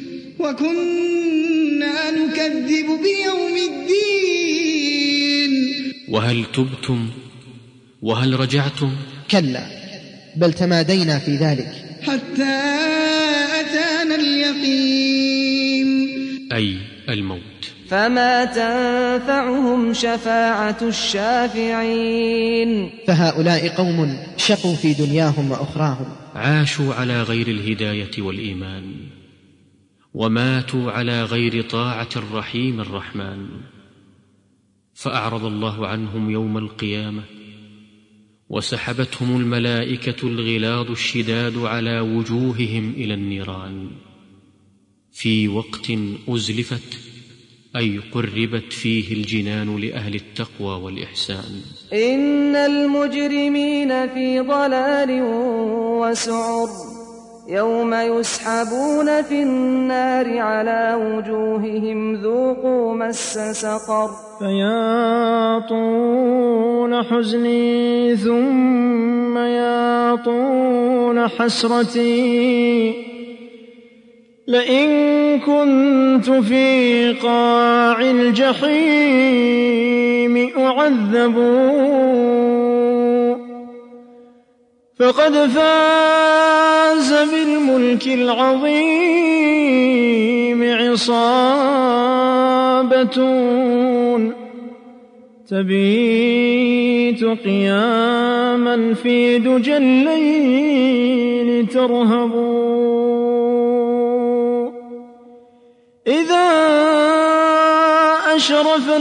وكنا نكذب بيوم الدين. وهل تبتم وهل رجعتم؟ كلا، بل تمادينا في ذلك حتى أتانا اليقين، أي الموت. فما تنفعهم شفاعة الشافعين. فهؤلاء قوم شقوا في دنياهم وأخراهم، عاشوا على غير الهداية والإيمان، وماتوا على غير طاعة الرحيم الرحمن، فأعرض الله عنهم يوم القيامة وسحبتهم الملائكة الغلاظ الشداد على وجوههم إلى النيران في وقت أزلفت أي قربت فيه الجنان لأهل التقوى والإحسان. إن المجرمين في ضلال وسعر يوم يسحبون في النار على وجوههم ذوقوا مس سقر. فيا طول حزني ثم يا طول حسرتي لئن كنت في قاع الجحيم أعذب فقد فاز بالملك العظيم عصابة تبيت قياما في دجى الليل ترهب إذا أشرف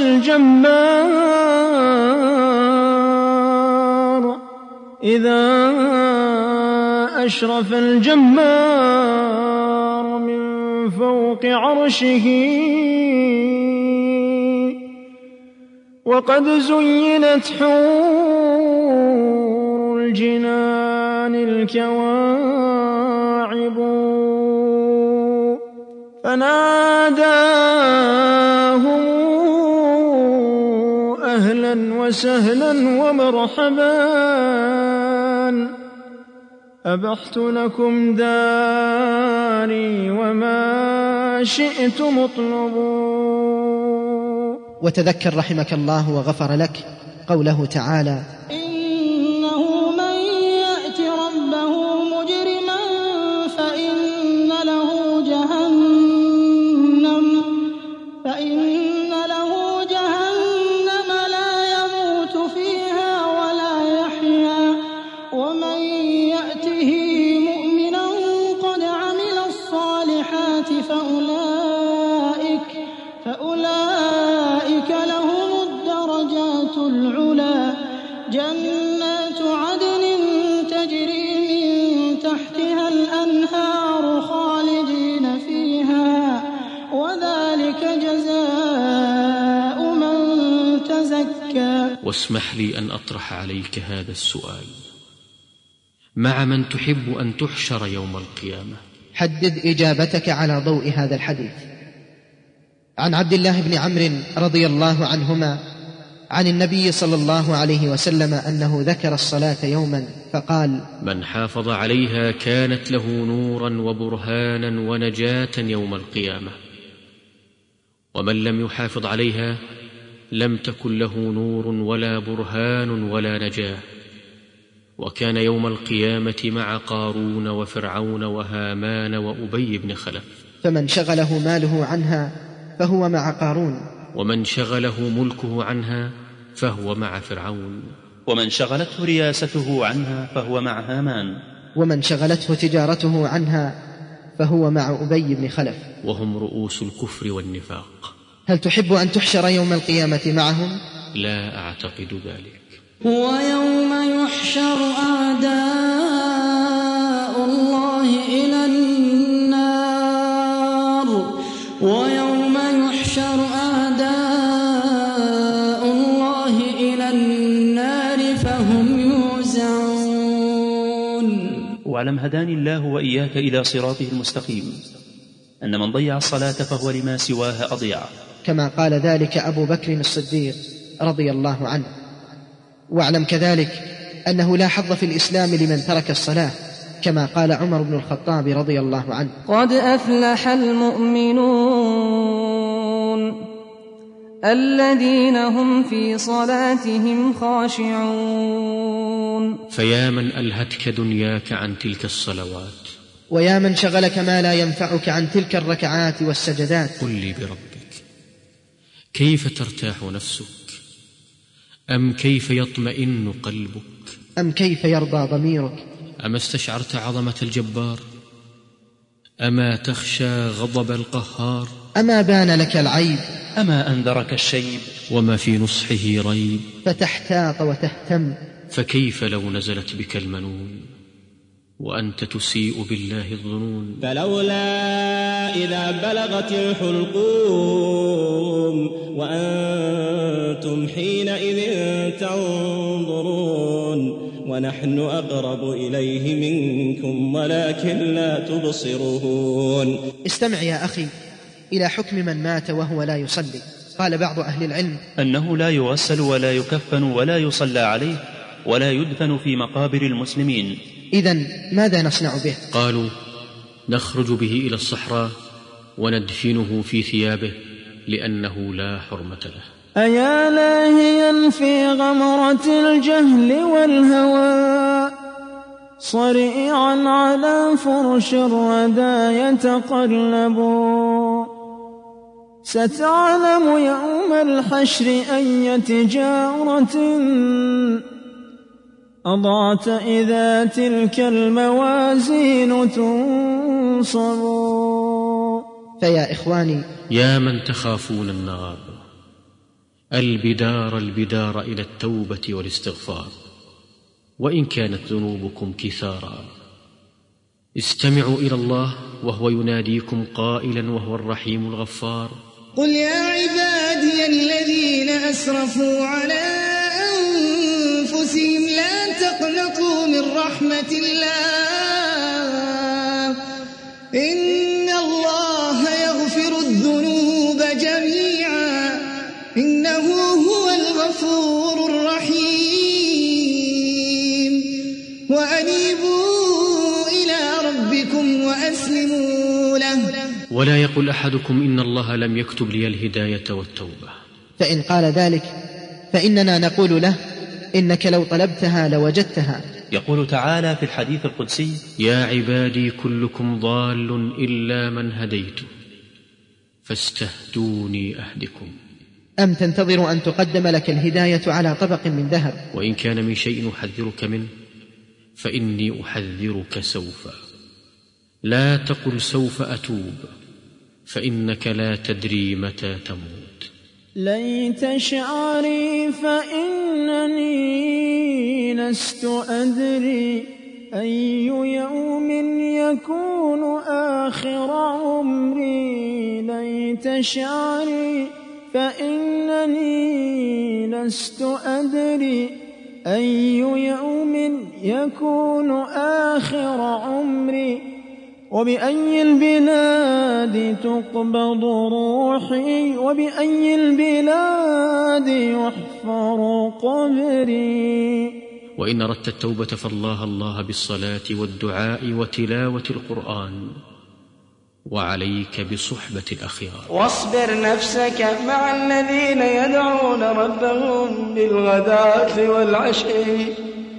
الجمار من فوق عرشه وقد زينت حور الجنان الكواعب فناداهم أهلا وسهلا ومرحبا أبحت لكم داري وما شئتم اطلبوا. وتذكر رحمك الله وغفر لك قوله تعالى إنه من يأت ربه مجرما فإن له جهنم لا يموت فيها ولا يحيا ومن يأته مؤمنا قد عمل الصالحات فأولئك لهم الدرجات العلى جنات عدن تجري من تحتها الأنهار خالدين فيها وذلك جزاء من تزكى. واسمح لي أن أطرح عليك هذا السؤال: مع من تحب أن تحشر يوم القيامة؟ حدد إجابتك على ضوء هذا الحديث. عن عبد الله بن عمرو رضي الله عنهما عن النبي صلى الله عليه وسلم أنه ذكر الصلاة يوما فقال: من حافظ عليها كانت له نورا وبرهانا ونجاة يوم القيامة، ومن لم يحافظ عليها لم تكن له نور ولا برهان ولا نجاة، وكان يوم القيامة مع قارون وفرعون وهامان وأبي بن خلف. فمن شغله ماله عنها فهو مع قارون، ومن شغله ملكه عنها فهو مع فرعون، ومن شغلته رياسته عنها فهو مع هامان، ومن شغلته تجارته عنها فهو مع أبي بن خلف، وهم رؤوس الكفر والنفاق. هل تحب أن تحشر يوم القيامة معهم؟ لا أعتقد ذلك. ويوم يحشر أعداء الله إلى النار ويوم يحشر أعداء الله إلى النار فهم يوزعون. واعلم هداني الله وإياك إلى صراطه المستقيم أن من ضيع الصلاة فهو لما سواها أضيع، كما قال ذلك أبو بكر الصديق رضي الله عنه. واعلم كذلك أنه لا حظ في الإسلام لمن ترك الصلاة، كما قال عمر بن الخطاب رضي الله عنه: قد أفلح المؤمنون الذين هم في صلاتهم خاشعون. فيا من ألهتك دنياك عن تلك الصلوات، ويا من شغلك ما لا ينفعك عن تلك الركعات والسجدات، قل لي بربك، كيف ترتاح نفسك؟ أم كيف يطمئن قلبك؟ أم كيف يرضى ضميرك؟ أما استشعرت عظمة الجبار؟ أما تخشى غضب القهار؟ أما بان لك العيب؟ أما أنذرك الشيب؟ وما في نصحه ريب؟ فتحتاط وتهتم فكيف لو نزلت بك المنون وأنت تسيء بالله الظنون؟ فلولا إذا بلغت الحلقوم وأنتم حينئذ تنظرون ونحن أقرب إليه منكم ولكن لا تبصرون. استمع يا أخي إلى حكم من مات وهو لا يصلي. قال بعض أهل العلم أنه لا يغسل ولا يكفن ولا يصلى عليه ولا يدفن في مقابر المسلمين. إذن ماذا نصنع به؟ قالوا نخرج به إلى الصحراء وندفنه في ثيابه لأنه لا حرمة له. أيا لاهيا في غمرة الجهل والهوى صريعا على فرش الردى يتقلب ستعلم يوم الحشر أي تجارة أضعت إذا تلك الموازين تنصب. فيا إخواني، يا من تخافون النار، البدار إلى التوبة والاستغفار وإن كانت ذنوبكم كثارا. استمعوا إلى الله وهو يناديكم قائلا وهو الرحيم الغفار: قل يا عبادي الذين أسرفوا على أنفسهم لا تقنطوا من رحمة الله إن الله يغفر الذنوب جميعا إنه هو الغفور الرحيم وأنيبوا إلى ربكم وأسلموا له. ولا يقول أحدكم إن الله لم يكتب لي الهداية والتوبة. فإن قال ذلك فإننا نقول له إنك لو طلبتها لوجدتها. يقول تعالى في الحديث القدسي: يا عبادي كلكم ضال إلا من هديته فاستهدوني أهدكم. أم تنتظر أن تقدم لك الهداية على طبق من ذهب؟ وإن كان من شيء أحذرك منه فإني أحذرك سوف. لا تقل سوف أتوب فإنك لا تدري متى تموت. ليت شعري فإنني لست أدري أي يوم يكون آخر عمري. ليت شعري فإنني لست أدري أي يوم يكون آخر عمري. وبأي البلاد تقبض روحي وبأي البلاد يحفر قبري. وإن أردت التوبة فالله بالصلاة والدعاء وتلاوة القرآن وعليك بصحبة الأخيار. واصبر نفسك مع الذين يدعون ربهم بالغداة والعشي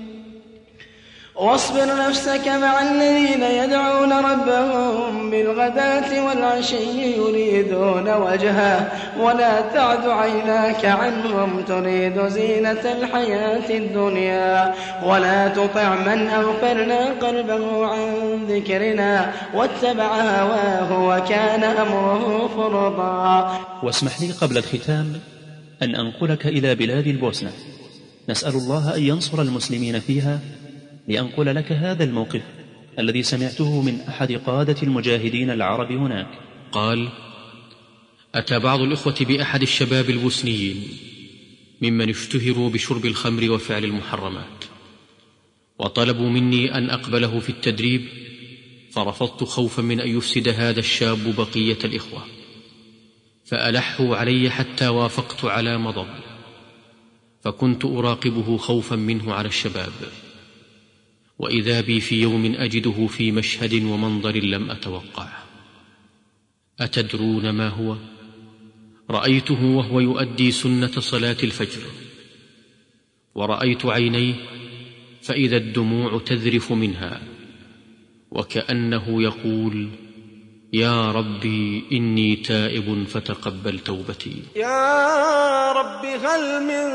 واصبر نفسك مع الذين يدعون ربهم بالغداة والعشي يريدون وجهه ولا تعد عيناك عنهم تريد زينة الحياة الدنيا ولا تطع من أغفلنا قلبه عن ذكرنا واتبع هواه وكان أمره فرطا. واسمح لي قبل الختام أن أنقلك إلى بلاد البوسنة، نسأل الله أن ينصر المسلمين فيها، لأنقل لك هذا الموقف الذي سمعته من أحد قادة المجاهدين العرب هناك. قال: أتى بعض الإخوة بأحد الشباب البوسنيين ممن اشتهروا بشرب الخمر وفعل المحرمات، وطلبوا مني أن أقبله في التدريب، فرفضت خوفا من أن يفسد هذا الشاب بقية الإخوة، فألحوا علي حتى وافقت على مضض، فكنت أراقبه خوفا منه على الشباب، وإذا بي في يوم أجده في مشهد ومنظر لم أتوقعه. أتدرون ما هو؟ رأيته وهو يؤدي سنة صلاة الفجر، ورأيت عينيه فإذا الدموع تذرف منها، وكأنه يقول: يا ربي إني تائب فتقبل توبتي. يا رب هل من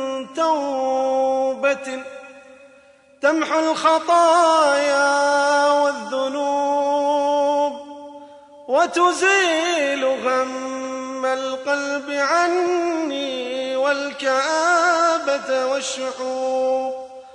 توبة تمحو الخطايا والذنوب وتزيل غم القلب عني والكآبة والشحوب.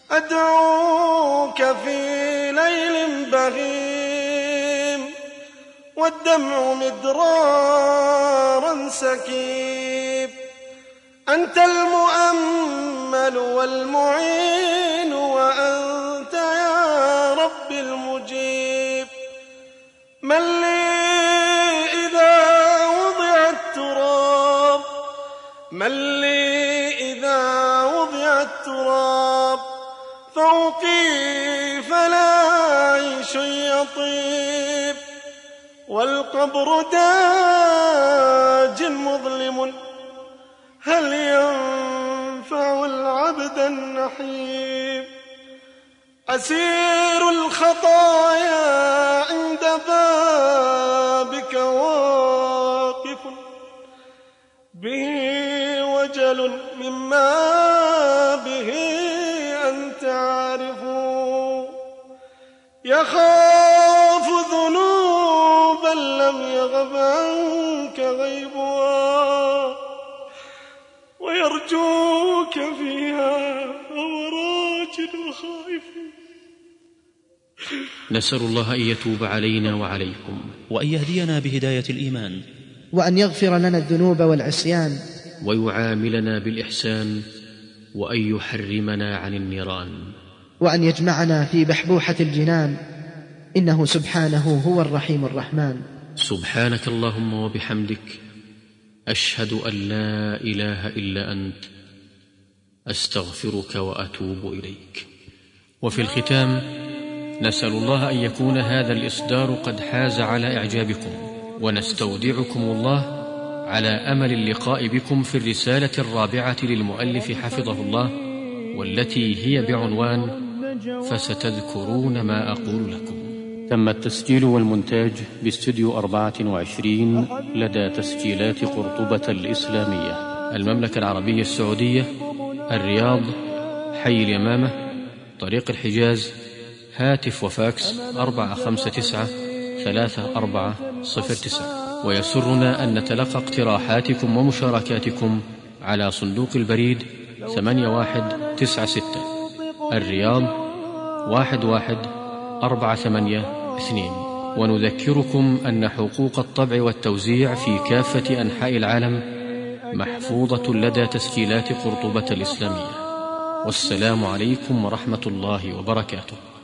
أدعوك في ليل بهيم والدمع مدرارا سكيب. أنت المؤمل والمعين وأنت يا رب المجيب. من لي إذا وضع التراب، من لي إذا وضع التراب فوقي فلا عيش يطيب. والقبر داج مظلم هل ينفع العبد النحيب. أسير الخطايا عند بابك واقف به وجل مما به أنت عارف. يخاف ذنوبا لم يغب عنك غيبها ويرجوك فيها وراجل وخائف. نسأل الله أن يتوب علينا وعليكم، وأن يهدينا بهداية الإيمان، وأن يغفر لنا الذنوب والعصيان، ويعاملنا بالإحسان، وأن يحرمنا عن النيران، وأن يجمعنا في بحبوحة الجنان، إنه سبحانه هو الرحيم الرحمن. سبحانك اللهم وبحمدك، أشهد أن لا إله إلا أنت، أستغفرك وأتوب إليك. وفي الختام نسأل الله أن يكون هذا الإصدار قد حاز على إعجابكم، ونستودعكم الله على أمل اللقاء بكم في الرسالة الرابعة للمؤلف حفظه الله، والتي هي بعنوان فستذكرون ما أقول لكم. تم التسجيل والمونتاج باستوديو 24 لدى تسجيلات قرطبة الإسلامية، المملكة العربية السعودية، الرياض، حي اليمامة، طريق الحجاز. هاتف وفاكس 459-3409. ويسرنا أن نتلقى اقتراحاتكم ومشاركاتكم على صندوق البريد 8196، الرياض 11482. ونذكركم أن حقوق الطبع والتوزيع في كافة أنحاء العالم محفوظة لدى تسجيلات قرطبة الإسلامية. والسلام عليكم ورحمة الله وبركاته.